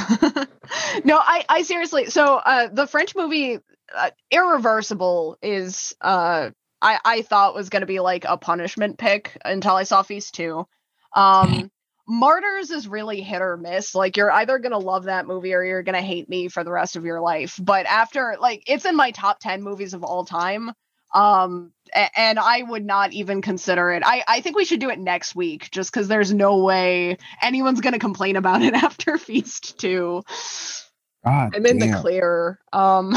No, I, I seriously, so, uh, the French movie, uh, Irreversible is, uh, I, I thought was going to be like a punishment pick until I saw Feast two. Um, Martyrs is really hit or miss. Like, you're either going to love that movie or you're going to hate me for the rest of your life. But after, like, it's in my top ten movies of all time. Um, a- and I would not even consider it. I, I think we should do it next week just because there's no way anyone's going to complain about it after Feast two. God I'm in the damn. clear. Um,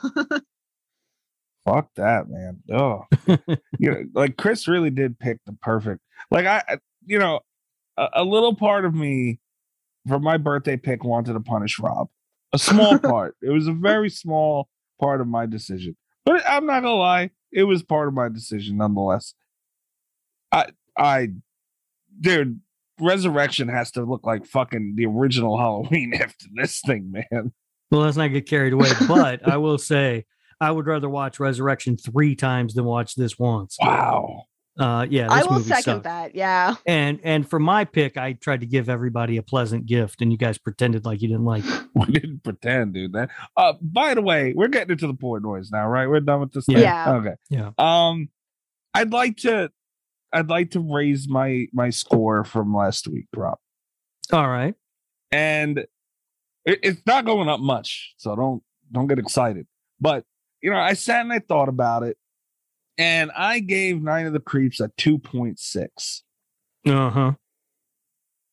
Fuck that, man. Oh, you know, like Chris really did pick the perfect. Like I, I- you know, a, a little part of me for my birthday pick wanted to punish Rob. A small part. It was a very small part of my decision, but I'm not gonna lie, it was part of my decision nonetheless. I, I, dude, Resurrection has to look like fucking the original Halloween after this thing, man. Well, let's not get carried away. But I will say, I would rather watch Resurrection three times than watch this once. Wow. Uh, yeah, I this will movie second sucked. that. Yeah. And and for my pick, I tried to give everybody a pleasant gift, and you guys pretended like you didn't like it. We didn't pretend, dude. That. Uh, by the way, we're getting into the poor noise now, right? We're done with this. Yeah. thing? Yeah. Okay. Yeah. Um, I'd like to, I'd like to raise my my score from last week, Rob, All right. and it, it's not going up much, so don't don't get excited. But you know, I sat and I thought about it, and I gave Night of the Creeps a two point six. Uh huh.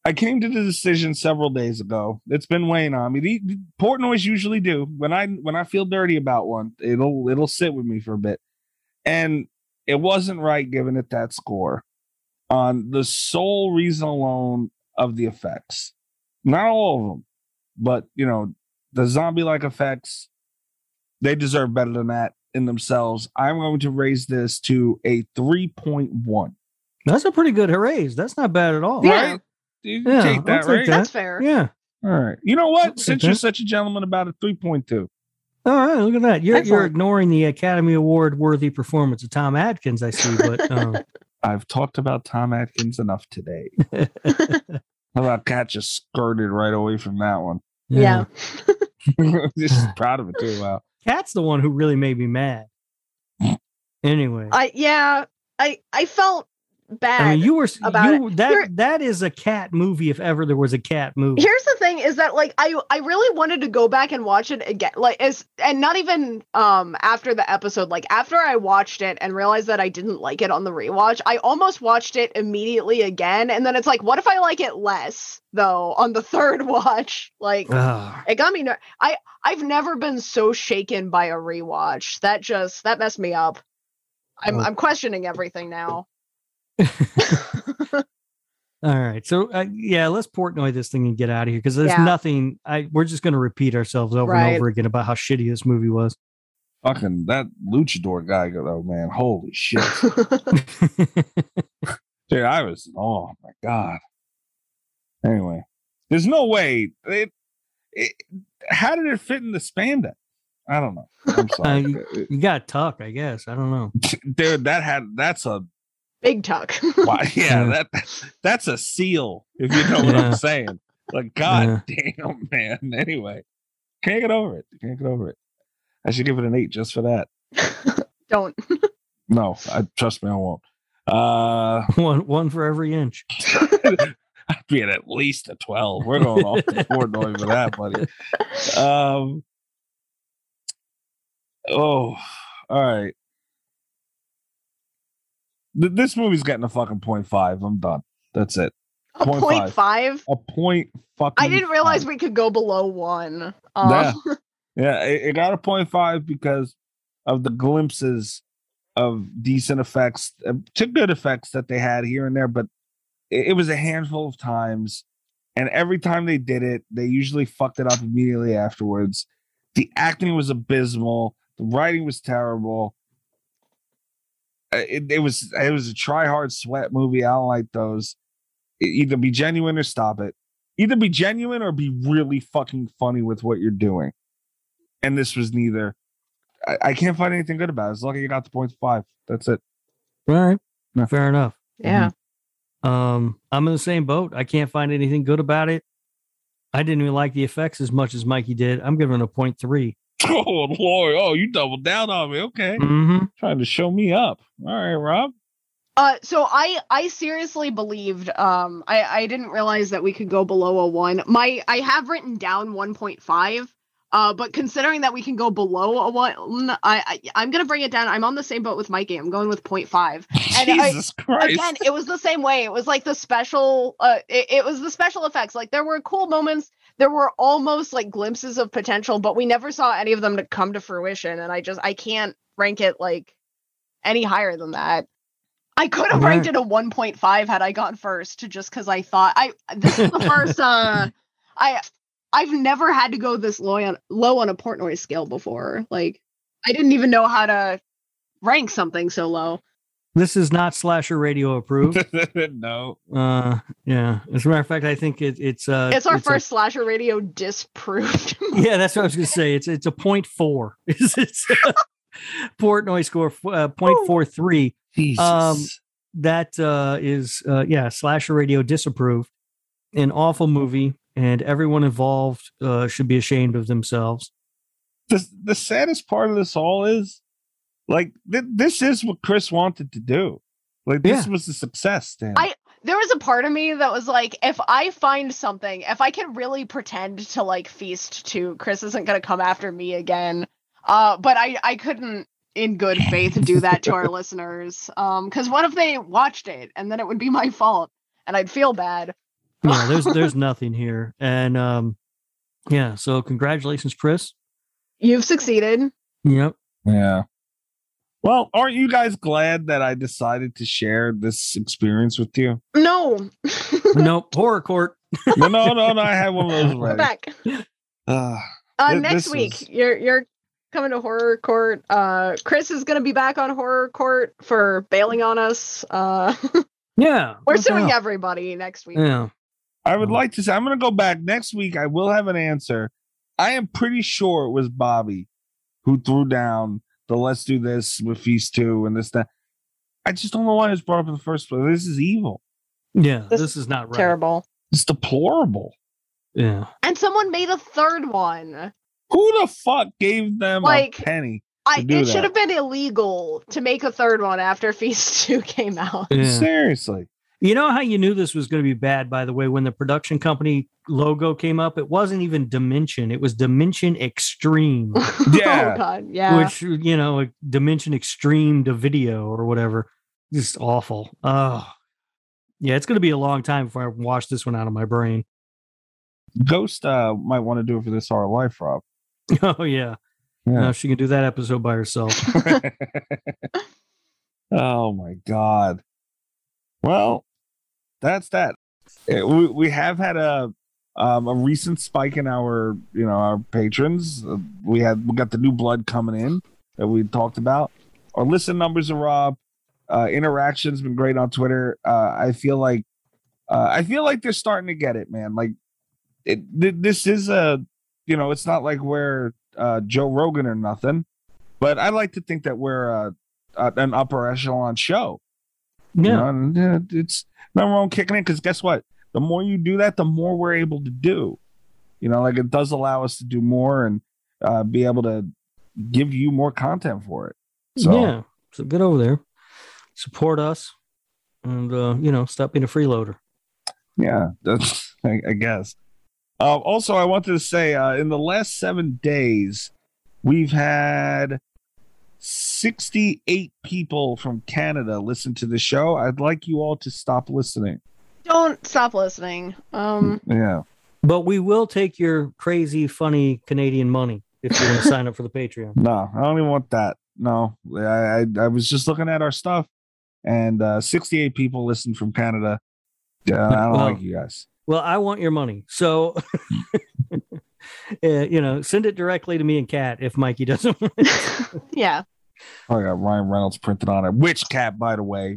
I came to the decision several days ago. It's been weighing on me. The, the Portnoys usually do. When I when I feel dirty about one, it'll it'll sit with me for a bit. And it wasn't right giving it that score on the sole reason alone of the effects. Not all of them, but you know, the zombie-like effects, they deserve better than that in themselves. I'm going to raise this to a three point one. That's a pretty good raise. That's not bad at all. Yeah. Right? You Yeah, take that, I'll take right? that. That's fair. Yeah. All right. You know what? I'll Since take you're that. such a gentleman, about a three point two. All right. Look at that. You're you're Excellent. ignoring the Academy Award worthy performance of Tom Atkins, I see. But um, I've talked about Tom Atkins enough today. How about Kat just skirted right away from that one? Yeah. Just proud of it too. Wow. Cat's the one who really made me mad. Anyway, I yeah. I I felt bad. I mean, you were about you it. that Here- that is a cat movie if ever there was a cat movie. Here's the thing: is that like I I really wanted to go back and watch it again, like as and not even um after the episode, like after I watched it and realized that I didn't like it on the rewatch, I almost watched it immediately again, and then it's like, what if I like it less though on the third watch? Like Ah. it got me. ner- I I've never been so shaken by a rewatch. That just that messed me up. I'm Oh. I'm questioning everything now. All right, so uh, yeah, let's Portnoy this thing and get out of here because there's Yeah. nothing. I we're just going to repeat ourselves over Right. and over again about how shitty this movie was. Fucking that luchador guy, though, man. Holy shit. Dude, I was, oh my God. Anyway, there's no way. It, it, how did it fit in the spandex? I don't know. I'm Uh, sorry. you, you got tuck, I guess. I don't know. Dude, that had, that's a, Big tuck. why, yeah, Yeah. that that's a seal, if you know what Yeah. I'm saying. Like, God damn, man. Anyway, can't get over it. Can't get over it. I should give it an eight just for that. Don't. No, I trust me, I won't. Uh, one one for every inch. I'd be at at least a twelve. We're going off the Portnoy for that, buddy. Um. Oh, all right. Th- This movie's getting a fucking point five. I'm done. That's it. A Point point five. five. A point fucking. I didn't realize five. we could go below one. Um, Yeah. Yeah, it, it got a point five because of the glimpses of decent effects, uh, to good effects that they had here and there, but it, it was a handful of times, and every time they did it, they usually fucked it up immediately afterwards. The acting was abysmal. The writing was terrible. Uh, It, it was it was a try hard sweat movie. I don't like those. E- Either be genuine or stop it. Either be genuine or be really fucking funny with what you're doing. And this was neither. I, I can't find anything good about it. It's lucky you got the point five. That's it. All right, No. fair enough. yeah. Um, I'm in the same boat. I can't find anything good about it. I didn't even like the effects as much as Mikey did. I'm giving it a point three. Oh Lord! Oh, you doubled down on me. Okay, Mm-hmm. trying to show me up. All right, Rob. Uh, so I I seriously believed. Um, I I didn't realize that we could go below a one. My I have written down one point five. Uh, but considering that we can go below a one, I, I I'm gonna bring it down. I'm on the same boat with Mikey. I'm going with zero point five. And I, Jesus Christ! again, it was the same way. It was like the special. Uh, it, it was the special effects. Like there were cool moments. There were almost like glimpses of potential, but we never saw any of them to come to fruition. And I just I can't rank it like any higher than that. I could have Right. ranked it a one point five had I gone first, just because I thought I this is the first. uh, I I've never had to go this low on low on a Portnoy scale before. Like I didn't even know how to rank something so low. This is not slasher radio approved. No. Uh, yeah. As a matter of fact, I think it, it's uh, It's our a- first slasher radio disproved. yeah, that's what I was going to say. It's it's a point four. It's, it's uh, Portnoy score uh, point four three. Jesus. Um, that uh, is uh, yeah, slasher radio disapproved. An awful movie, and everyone involved uh, should be ashamed of themselves. the the saddest part of this all is, like, th- this is what Chris wanted to do. Like, this Yeah. was a success to him. I there was a part of me that was like, if I find something, if I can really pretend to like feast to, Chris isn't gonna come after me again. Uh, but I I couldn't in good faith do that to our listeners. Um, because what if they watched it and then it would be my fault and I'd feel bad. Yeah, there's there's nothing here. And um yeah, so congratulations, Chris. You've succeeded. Yep. Yeah. Well, aren't you guys glad that I decided to share this experience with you? No. Nope. Horror court. No, no, no, no. I had one of those We're ready. back. Uh, Uh, th- next this week, was- you're you're coming to horror court. Uh, Chris is going to be back on horror court for bailing on us. Uh, Yeah. we're what the suing hell? everybody next week. Yeah. I would like to say I'm going to go back next week. I will have an answer. I am pretty sure it was Bobby who threw down the "let's do this with Feast two" and this that. I just don't know why it was brought up in the first place. This is evil. Yeah. This This, is not right. Terrible. It's deplorable. Yeah. And someone made a third one. Who the fuck gave them Like, a penny? I to do it that? should have been illegal to make a third one after Feast two came out. Yeah. Seriously. You know how you knew this was going to be bad, by the way, when the production company logo came up? It wasn't even Dimension. It was Dimension Extreme, Yeah. Oh god, yeah. which, you know, Dimension Extreme to video or whatever. Just awful. Oh, yeah. It's going to be a long time before I wash this one out of my brain. Ghost uh, might want to do it for this our life, Rob. Oh, yeah. Yeah. No, she can do that episode by herself. Oh my god. Well, that's that. Eh, we we have had a um, a recent spike in our you know our patrons. Uh, we had we got the new blood coming in that we talked about. Our listen numbers are up. Uh, interaction's been great on Twitter. Uh, I feel like uh, I feel like they're starting to get it, man. Like it. Th- this is a you know it's not like we're uh, Joe Rogan or nothing, but I like to think that we're uh, uh, an upper echelon show. You Yeah. know, and, uh, it's nothing wrong kicking in because guess what? The more you do that, the more we're able to do. You know, like it does allow us to do more and uh, be able to give you more content for it. So Yeah. So get over there, support us, and, uh, you know, stop being a freeloader. yeah, that's I, I guess. Uh, also, I wanted to say uh, in the last seven days, we've had sixty-eight people from Canada listen to the show. I'd like you all to stop listening. Don't stop listening. Um, Yeah. But we will take your crazy, funny Canadian money if you want to sign up for the Patreon. No, I don't even want that. No, I I, I was just looking at our stuff, and uh, sixty-eight people listened from Canada. Yeah, I don't Well, like you guys. Well, I want your money. So, uh, you know, send it directly to me and Kat if Mikey doesn't want it. yeah. Oh, I got Ryan Reynolds printed on it. Which cat, by the way?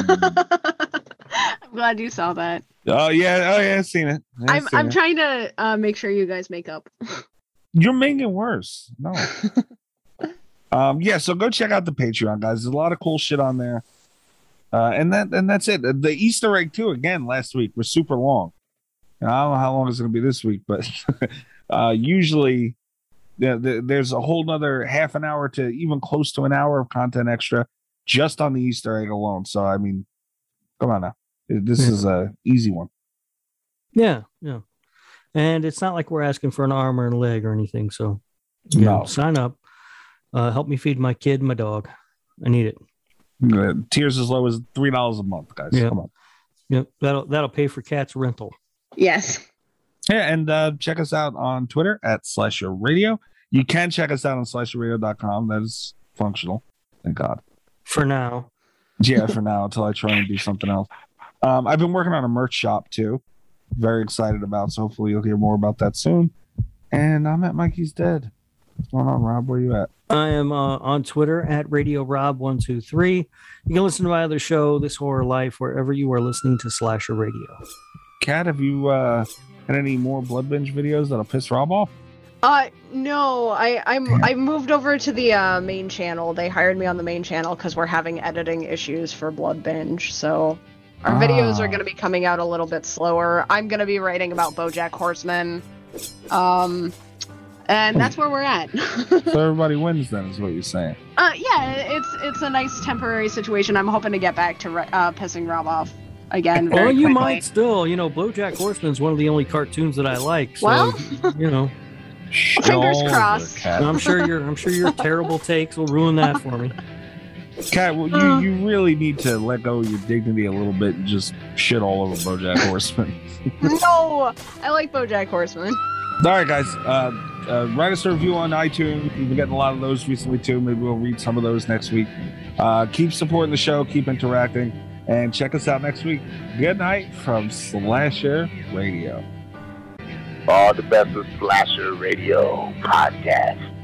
I'm glad you saw that. Oh yeah, oh yeah, I've seen it. I've I'm seen I'm it. trying to uh, make sure you guys make up. You're making it worse. No. um, yeah, so go check out the Patreon, guys. There's a lot of cool shit on there. Uh, and that and that's it. The Easter egg too. Again, last week was super long. And I don't know how long it's going to be this week, but uh, usually yeah, the, there's a whole nother half an hour to even close to an hour of content extra just on the Easter egg alone. So I mean, come on now, this Yeah. is a easy one. Yeah, yeah. And it's not like we're asking for an arm or a leg or anything. So, yeah, No. sign up. Uh, help me feed my kid and my dog. I need it. Uh, Tiers as low as three dollars a month, guys. Yeah. Come on. Yep, that'll that'll pay for Cat's rental. Yes. Yeah, and uh, check us out on Twitter at Slasher Radio. You can check us out on slasher radio dot com. That is functional. Thank God. For now. Yeah, for now, until I try and do something else. Um, I've been working on a merch shop too. Very excited about, so hopefully you'll hear more about that soon. And I'm at Mikey's Dead. What's going on, Rob? Where you at? I am uh, on Twitter at Radio Rob one two three. You can listen to my other show, This Horror Life, wherever you are listening to Slasher Radio. Kat, have you uh, had any more Blood Binge videos that'll piss Rob off? Uh no, I I'm I moved over to the uh, main channel. They hired me on the main channel because we're having editing issues for Blood Binge. So our Ah. videos are going to be coming out a little bit slower. I'm going to be writing about BoJack Horseman. Um and that's where we're at. So everybody wins then, is what you're saying. Uh, yeah, it's it's a nice temporary situation. I'm hoping to get back to uh, pissing Rob off again. Very Well, you quickly. might still. You know, BoJack Horseman's one of the only cartoons that I like. So, Well. you know, Fingers Shoulder, crossed. Kat. I'm sure your I'm sure your terrible takes will ruin that for me. Kat, well, Uh. you, you really need to let go of your dignity a little bit and just shit all over BoJack Horseman. No, I like BoJack Horseman. All right, guys. Uh, uh, write us a review on iTunes. We've been getting a lot of those recently, too. Maybe we'll read some of those next week. Uh, keep supporting the show. Keep interacting. And check us out next week. Good night from Slasher Radio. All the best of Slasher Radio podcast.